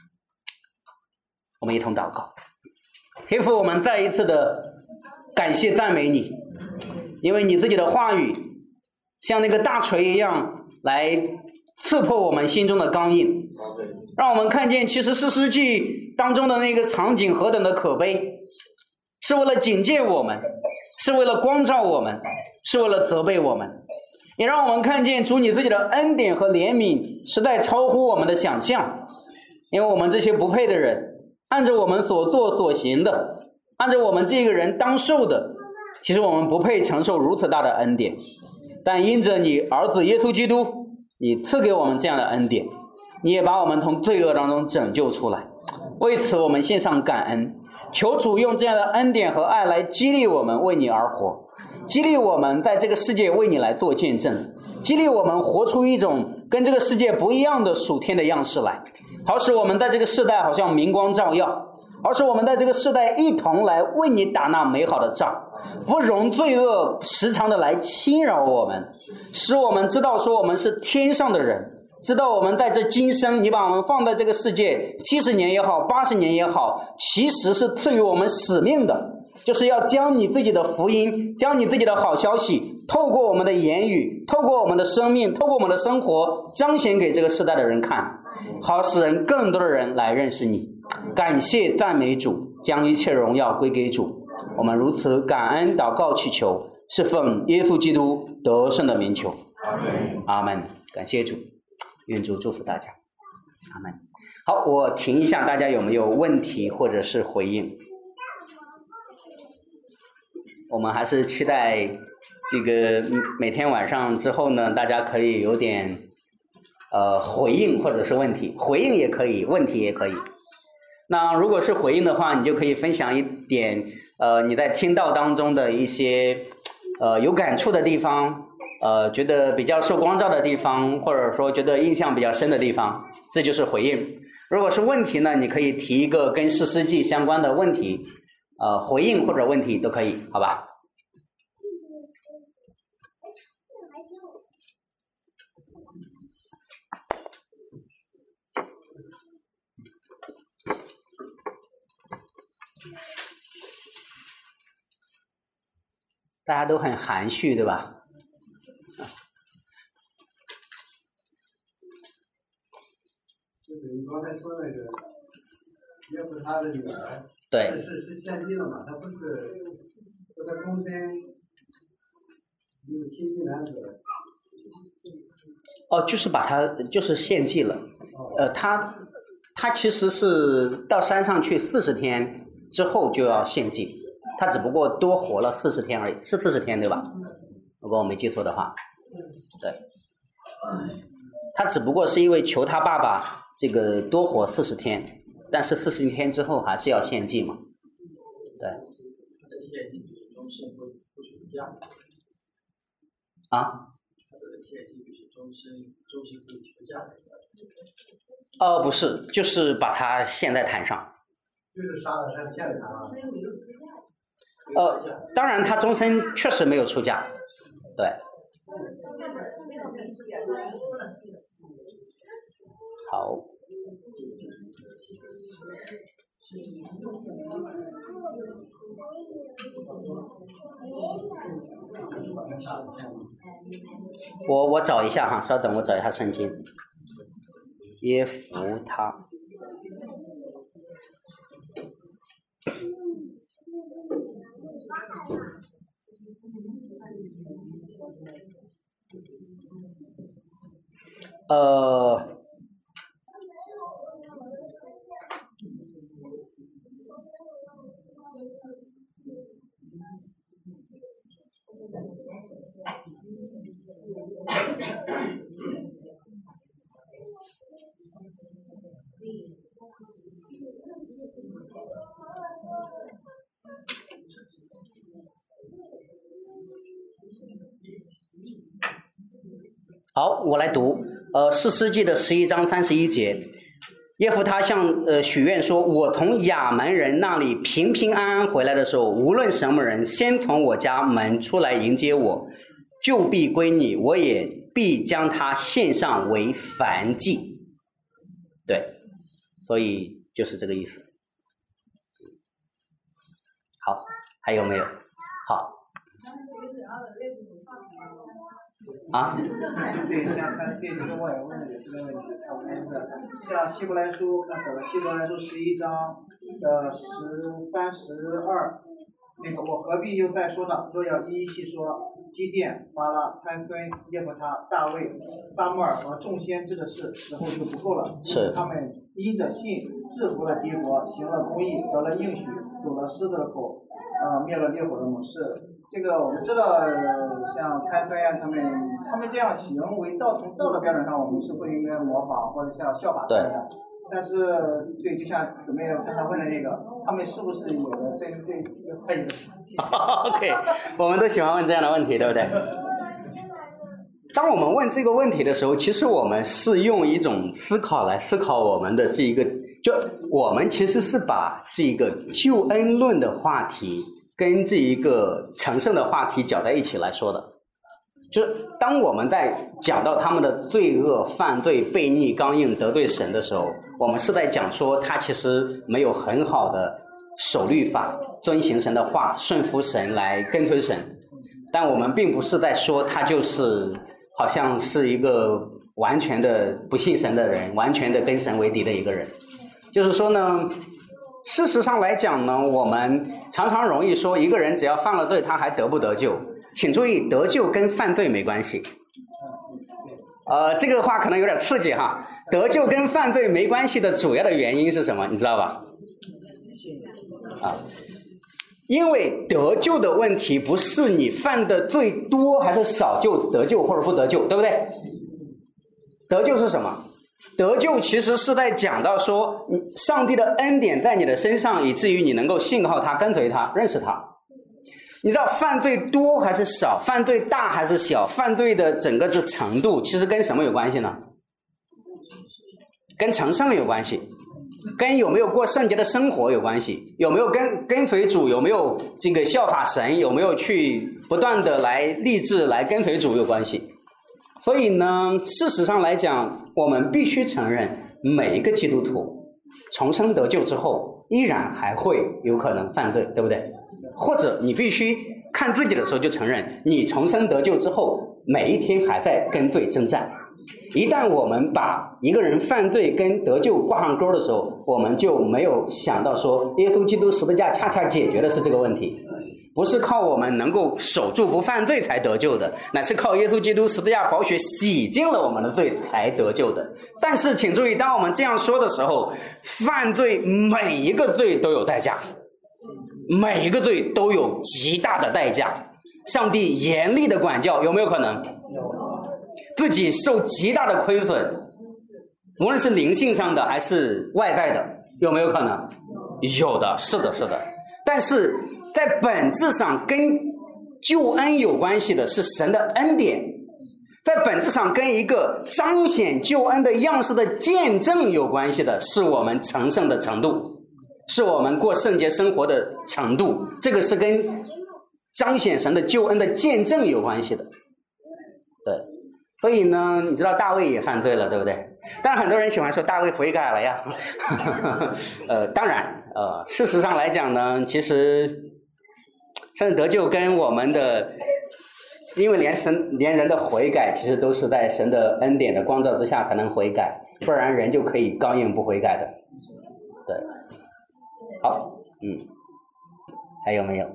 我们一同祷告。天父，我们再一次的感谢赞美你，因为你自己的话语像那个大锤一样来刺破我们心中的刚硬，让我们看见其实士师记当中的那个场景何等的可悲，是为了警戒我们，是为了光照我们，是为了责备我们，也让我们看见主你自己的恩典和怜悯实在超乎我们的想象。因为我们这些不配的人，按照我们所做所行的，按照我们这个人当受的，其实我们不配承受如此大的恩典，但因着你儿子耶稣基督，你赐给我们这样的恩典，你也把我们从罪恶当中拯救出来。为此我们献上感恩，求主用这样的恩典和爱来激励我们为你而活，激励我们在这个世界为你来做见证，激励我们活出一种跟这个世界不一样的属天的样式来，好使我们在这个世代好像明光照耀，而是我们在这个世代一同来为你打那美好的仗，不容罪恶时常的来侵扰我们，使我们知道说我们是天上的人，知道我们在这今生你把我们放在这个世界七十年也好八十年也好，其实是赐予我们使命的，就是要将你自己的福音，将你自己的好消息透过我们的言语，透过我们的生命，透过我们的生活彰显给这个时代的人看，好使人更多的人来认识你。感谢赞美主，将一切荣耀归给主。我们如此感恩祷告祈求，是奉耶稣基督得胜的名求。阿们。阿们。感谢主，愿主祝福大家。阿们。好，我停一下，大家有没有问题或者是回应？我们还是期待这个每天晚上之后呢，大家可以有点呃回应或者是问题，回应也可以，问题也可以。那如果是回应的话，你就可以分享一点呃你在听道当中的一些呃有感触的地方，呃觉得比较受光照的地方，或者说觉得印象比较深的地方，这就是回应。如果是问题呢，你可以提一个跟士师记相关的问题，呃回应或者问题都可以，好吧？ 大家都很含蓄，对吧？ 就是你刚才说那个耶夫他的女儿， 对， 是是献祭了嘛？他不是说他终身没有亲近男子。 哦，就是把他就是献祭了。呃，他他其实是到山上去四十天之后就要献祭，他只不过多活了四十天而已，是四十天对吧？如果我没记错的话，对。他只不过是因为求他爸爸这个多活四十天，但是四十天之后还是要献祭嘛。对。 献祭就是终身不不许嫁。 啊？ 他这个献祭就是终身终身不许嫁的。 哦，不是，就是把他献在坛上。 就是杀了他，献了他啊。 呃，当然他终身确实没有出嫁，对。好。我我找一下哈，稍等，我找一下圣经。耶弗他。呃。好，我来读，呃，士师记的十一章三十一节，耶弗他向呃许愿说：“我从亚门人那里平平安安回来的时候，无论什么人先从我家门出来迎接我，就必归你，我也必将他献上为燔祭。”对，所以就是这个意思。好，还有没有？好。啊， 对，像他对这个我也问了也是个问题，差不多是像希伯来书，看走了希伯来书十一章的十三十二，那个我何必又再说呢？若要一一细说，基甸、巴拉、参孙、耶弗他、大卫、撒母耳和众先知的事，时候就不够了。 是他们因着信制服了敌国，行了公义，得了应许，堵了狮子的口，呃，灭了烈火的猛士。这个我们知道，像参孙呀，他们他们这样行为道从道德标准上，我们是不应该模仿或者像效法他们的。但是，对，就像准备刚才问的那个，他们是不是有的针对这个派系 ？OK， 我们都喜欢问这样的问题，对不对？当我们问这个问题的时候，其实我们是用一种思考来思考我们的这一个，就我们其实是把这个救恩论的话题跟这一个成圣的话题搅在一起来说的。就是当我们在讲到他们的罪恶、犯罪、悖逆、刚硬、得罪神的时候，我们是在讲说他其实没有很好的守律法、遵行神的话、顺服神来跟随神，但我们并不是在说他就是好像是一个完全的不信神的人，完全的跟神为敌的一个人。就是说呢，事实上来讲呢，我们常常容易说一个人只要犯了罪，他还得不得救。请注意，得救跟犯罪没关系。呃，这个话可能有点刺激哈。得救跟犯罪没关系的主要的原因是什么？你知道吧？啊，因为得救的问题不是你犯的罪多还是少就得救或者不得救，对不对？得救是什么？得救其实是在讲到说，上帝的恩典在你的身上，以至于你能够信靠他、跟随他、认识他。你知道犯罪多还是少，犯罪大还是小，犯罪的整个的程度其实跟什么有关系呢？跟成圣有关系，跟有没有过圣洁的生活有关系，有没有跟跟随主，有没有这个效法神，有没有去不断的来立志来跟随主有关系。所以呢，事实上来讲，我们必须承认每一个基督徒重生得救之后依然还会有可能犯罪，对不对？或者你必须看自己的时候就承认，你重生得救之后，每一天还在跟罪征战。一旦我们把一个人犯罪跟得救挂上钩的时候，我们就没有想到说，耶稣基督十字架恰恰解决的是这个问题，不是靠我们能够守住不犯罪才得救的，乃是靠耶稣基督十字架宝血洗净了我们的罪才得救的。但是请注意，当我们这样说的时候，犯罪每一个罪都有代价，每一个罪都有极大的代价。上帝严厉的管教，有没有可能？自己受极大的亏损，无论是灵性上的还是外在的，有没有可能？有的，是的，是的。但是在本质上跟救恩有关系的是神的恩典，在本质上跟一个彰显救恩的样式的见证有关系的是我们成圣的程度，是我们过圣洁生活的程度，这个是跟彰显神的救恩的见证有关系的。对，所以呢，你知道大卫也犯罪了，对不对？当然很多人喜欢说大卫悔改了呀呃，当然呃，事实上来讲呢，其实圣得救跟我们的，因为连神连人的悔改其实都是在神的恩典的光照之下才能悔改，不然人就可以刚硬不悔改的。对，好，嗯，还有没有？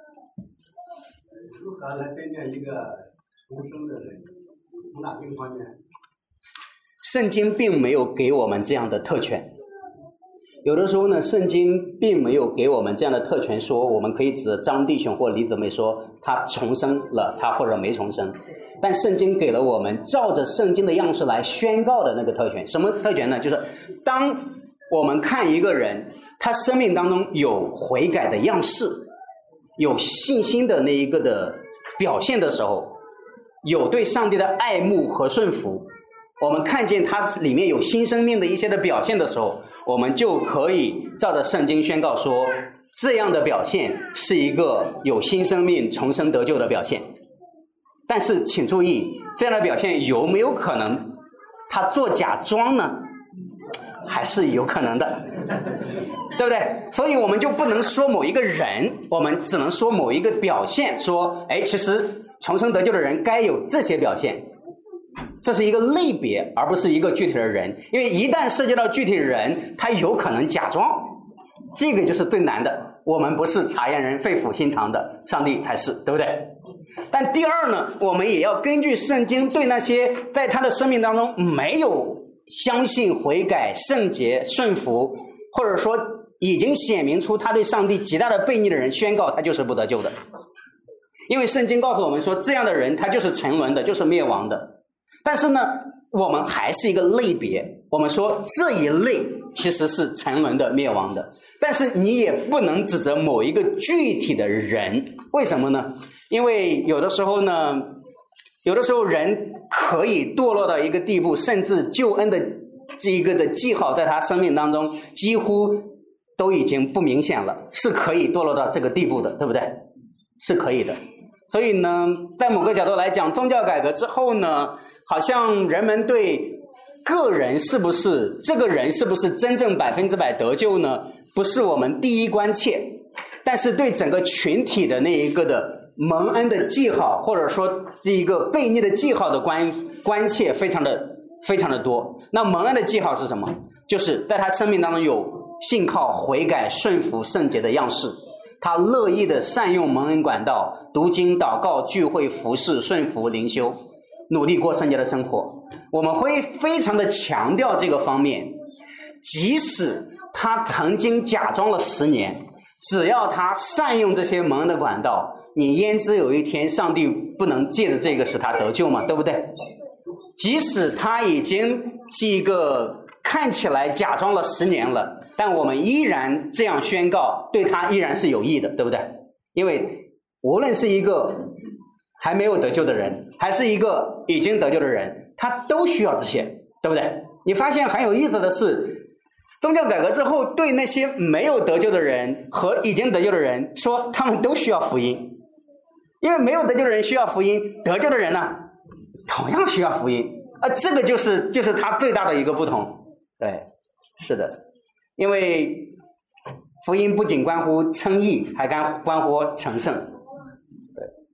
如何来分辨一个重生的人？从哪几个方面？ 圣经并没有给我们这样的特权。有的时候呢，圣经并没有给我们这样的特权，说我们可以指着张弟兄或李姊妹说他重生了，他或者没重生。但圣经给了我们照着圣经的样式来宣告的那个特权。什么特权呢？就是当我们看一个人，他生命当中有悔改的样式，有信心的那一个的表现的时候，有对上帝的爱慕和顺服，我们看见他里面有新生命的一些的表现的时候，我们就可以照着圣经宣告说，这样的表现是一个有新生命重生得救的表现。但是请注意，这样的表现有没有可能他做假装呢？还是有可能的，对不对？所以我们就不能说某一个人，我们只能说某一个表现，说哎，其实重生得救的人该有这些表现。这是一个类别，而不是一个具体的人，因为一旦涉及到具体的人，他有可能假装，这个就是最难的。我们不是察验人肺腑心肠的，上帝才是，对不对？但第二呢，我们也要根据圣经对那些在他的生命当中没有相信悔改圣洁顺服，或者说已经显明出他对上帝极大的悖逆的人，宣告他就是不得救的。因为圣经告诉我们说，这样的人他就是沉沦的，就是灭亡的。但是呢，我们还是一个类别，我们说这一类其实是沉沦的灭亡的。但是你也不能指责某一个具体的人，为什么呢？因为有的时候呢，有的时候人可以堕落到一个地步，甚至救恩的这一个的记号在他生命当中几乎都已经不明显了，是可以堕落到这个地步的，对不对？是可以的。所以呢，在某个角度来讲，宗教改革之后呢，好像人们对个人是不是这个人是不是真正百分之百得救呢，不是我们第一关切，但是对整个群体的那一个的蒙恩的记号，或者说这一个悖逆的记号的关关切非常的非常的多。那蒙恩的记号是什么？就是在他生命当中有信靠悔改顺服圣洁的样式，他乐意的善用蒙恩管道，读经祷告聚会服事顺服灵修，努力过圣洁的生活。我们会非常的强调这个方面，即使他曾经假装了十年，只要他善用这些蒙恩的管道，你焉知有一天上帝不能借着这个使他得救嘛，对不对？即使他已经是一个看起来假装了十年了，但我们依然这样宣告，对他依然是有益的，对不对？因为无论是一个还没有得救的人，还是一个已经得救的人，他都需要这些，对不对？你发现很有意思的是，宗教改革之后，对那些没有得救的人和已经得救的人说，他们都需要福音。因为没有得救的人需要福音，得救的人呢，同样需要福音啊，这个就是就是他最大的一个不同。对，是的，因为福音不仅关乎称义，还关关乎成圣。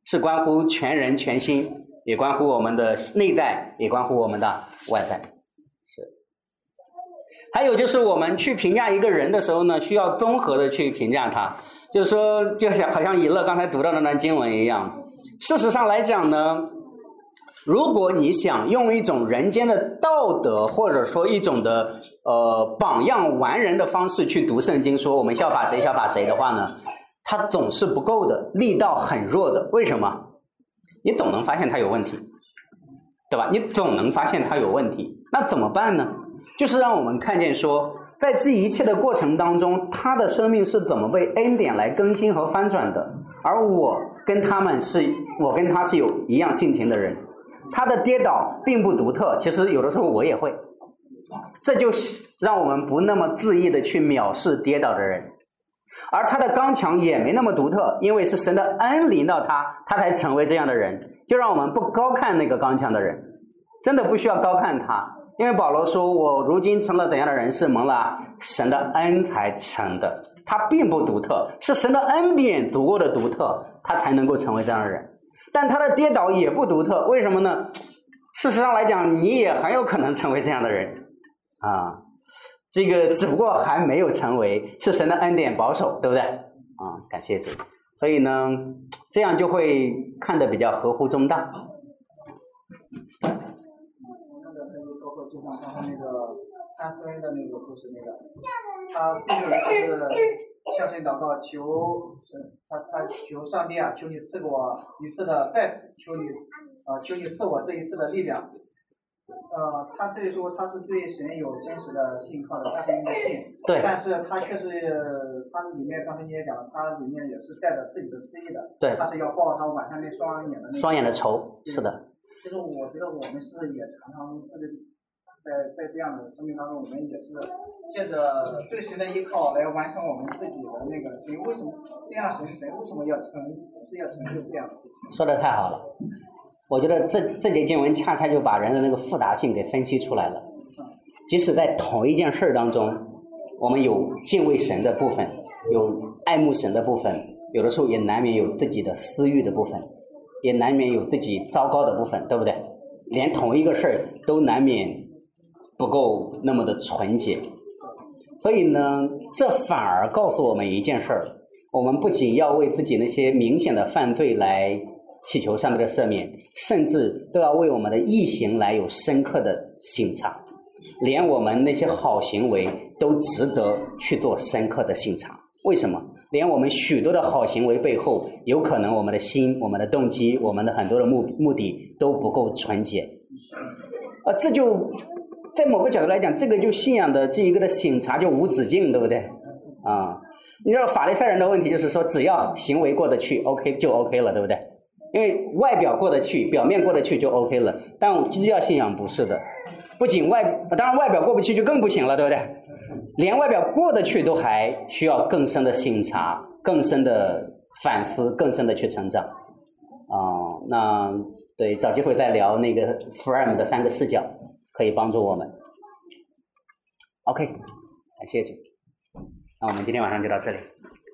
是关乎全人全心，也关乎我们的内在，也关乎我们的外在。是。还有就是我们去评价一个人的时候呢，需要综合的去评价他，就是说，就像好像以乐刚才读到的那段经文一样，事实上来讲呢，如果你想用一种人间的道德，或者说一种的呃榜样完人的方式去读圣经，说我们效法谁效法谁的话呢，它总是不够的，力道很弱的。为什么？你总能发现它有问题，对吧？你总能发现它有问题，那怎么办呢？就是让我们看见说，在这一切的过程当中，他的生命是怎么被恩典来更新和翻转的，而我跟他们是，我跟他是有一样性情的人。他的跌倒并不独特，其实有的时候我也会，这就是让我们不那么恣意的去藐视跌倒的人。而他的刚强也没那么独特，因为是神的恩临到他，他才成为这样的人。就让我们不高看那个刚强的人，真的不需要高看他，因为保罗说，我如今成了怎样的人，是蒙了神的恩才成的。他并不独特，是神的恩典足够的独特，他才能够成为这样的人。但他的跌倒也不独特，为什么呢？事实上来讲，你也很有可能成为这样的人啊。这个只不过还没有成为，是神的恩典保守，对不对啊？感谢主。所以呢，这样就会看得比较合乎中道。 那个还有包括就像刚才那个三夫人的那个故事，那个他最后是向神祷告，求神，他他求上帝啊，求你赐给我一次的再次，求你啊、呃，求你赐我这一次的力量。呃，他这里说他是对神有真实的信靠的，他是应该信。 对。 但是他确实，他里面刚才你也讲了，他里面也是带着自己的私意的。 对。 他是要报他晚上那双眼的那个。 双眼的仇，是的。 其实我觉得我们是不是也常常这个在在这样的生命当中，我们也是借着对神的依靠来完成我们自己的那个神为什么这样神神为什么要成是要成就这样的事情？ 说得太好了。我觉得这这节经文恰恰就把人的那个复杂性给分析出来了。即使在同一件事当中，我们有敬畏神的部分，有爱慕神的部分，有的时候也难免有自己的私欲的部分，也难免有自己糟糕的部分，对不对？连同一个事儿都难免不够那么的纯洁。所以呢，这反而告诉我们一件事儿，我们不仅要为自己那些明显的犯罪来祈求上帝的赦免，甚至都要为我们的义行来有深刻的省察，连我们那些好行为都值得去做深刻的省察。为什么？连我们许多的好行为背后，有可能我们的心、我们的动机、我们的很多的目目的都不够纯洁。啊，这就在某个角度来讲，这个就信仰的这一个的省察就无止境，对不对？啊，你知道法利赛人的问题就是说，只要行为过得去 ，OK 就 OK 了，对不对？因为外表过得去，表面过得去就 OK 了。但基督教信仰不是的，不仅外，当然外表过不去就更不行了，对不对？连外表过得去都还需要更深的省察、更深的反思、更深的去成长。啊、呃，那对，找机会再聊那个福尔姆的三个视角，可以帮助我们。OK， 感谢主。那我们今天晚上就到这里。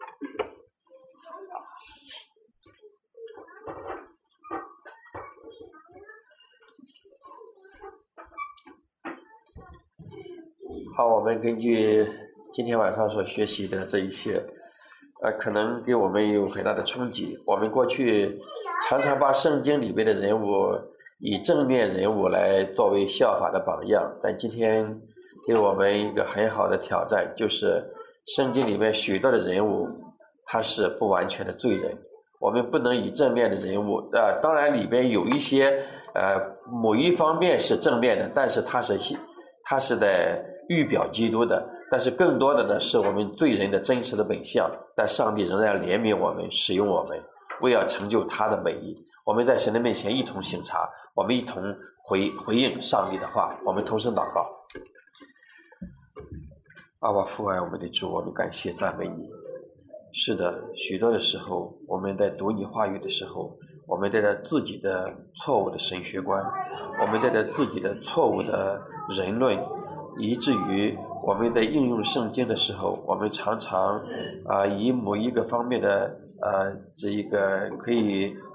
好，我们根据今天晚上所学习的这一切，呃，可能给我们有很大的冲击。我们过去常常把圣经里面的人物以正面人物来作为效法的榜样，但今天给我们一个很好的挑战，就是圣经里面许多的人物他是不完全的罪人，我们不能以正面的人物，呃，当然里边有一些呃某一方面是正面的，但是他是他是在预表基督的，但是更多的呢是我们罪人的真实的本相，但上帝仍然怜悯我们，使用我们，为要成就他的美意。我们在神的面前一同省察，我们一同回回应上帝的话，我们同声祷告。阿爸父爱我们的主，我们感谢赞美你。是的，许多的时候我们在读你话语的时候，我们带着自己的错误的神学观，我们带着自己的错误的人论，以至于我们在应用圣经的时候，我们常常啊、呃、以某一个方面的呃这一个可以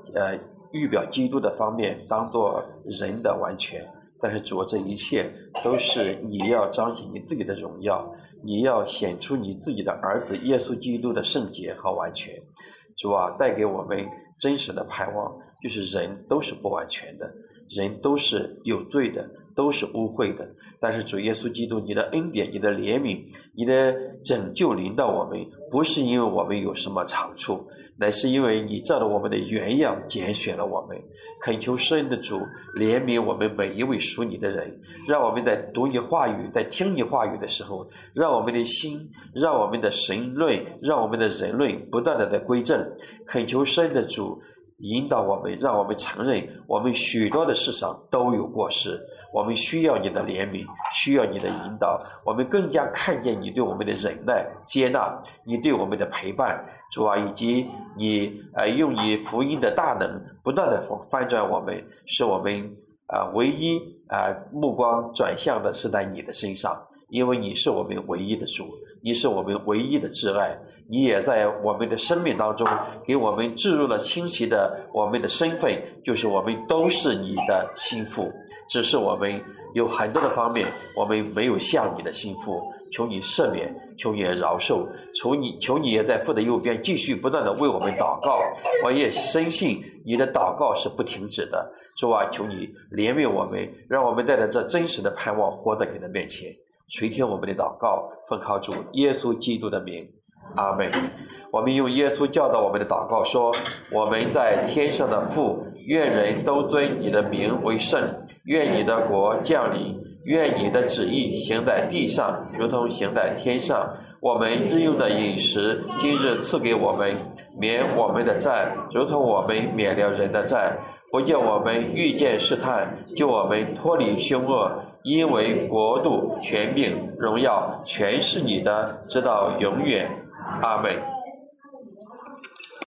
呃预表基督的方面当做人的完全，但是主，这一切都是你要彰显你自己的荣耀，你要显出你自己的儿子耶稣基督的圣洁和完全。主啊，带给我们真实的盼望，就是人都是不完全的，人都是有罪的，都是污秽的，但是主耶稣基督，你的恩典，你的怜悯，你的拯救临到我们，不是因为我们有什么长处，乃是因为你照着我们的原样拣选了我们。恳求施恩的主怜悯我们每一位属你的人，让我们在读你话语，在听你话语的时候，让我们的心，让我们的神论，让我们的人论不断的在归正。恳求施恩的主引导我们，让我们承认我们许多的事上都有过失，我们需要你的怜悯，需要你的引导，我们更加看见你对我们的忍耐接纳，你对我们的陪伴，主啊，以及你呃用你福音的大能不断的翻转我们，使我们啊、呃、唯一啊、呃、目光转向的是在你的身上，因为你是我们唯一的主，你是我们唯一的挚爱，你也在我们的生命当中给我们置入了清晰的我们的身份，就是我们都是你的心腹，只是我们有很多的方面我们没有像你的心腹，求你赦免，求你饶恕，求你求你也在父的右边继续不断的为我们祷告，我也深信你的祷告是不停止的。主啊，求你怜悯我们，让我们带着这真实的盼望活在你的面前，垂听我们的祷告，奉靠主耶稣基督的名，阿们。我们用耶稣教导我们的祷告说，我们在天上的父，愿人都尊你的名为圣，愿你的国降临，愿你的旨意行在地上如同行在天上。我们日用的饮食今日赐给我们，免我们的债如同我们免了人的债，不叫我们遇见试探，救我们脱离凶恶，因为国度、权柄、荣耀全是你的，直到永远，阿们。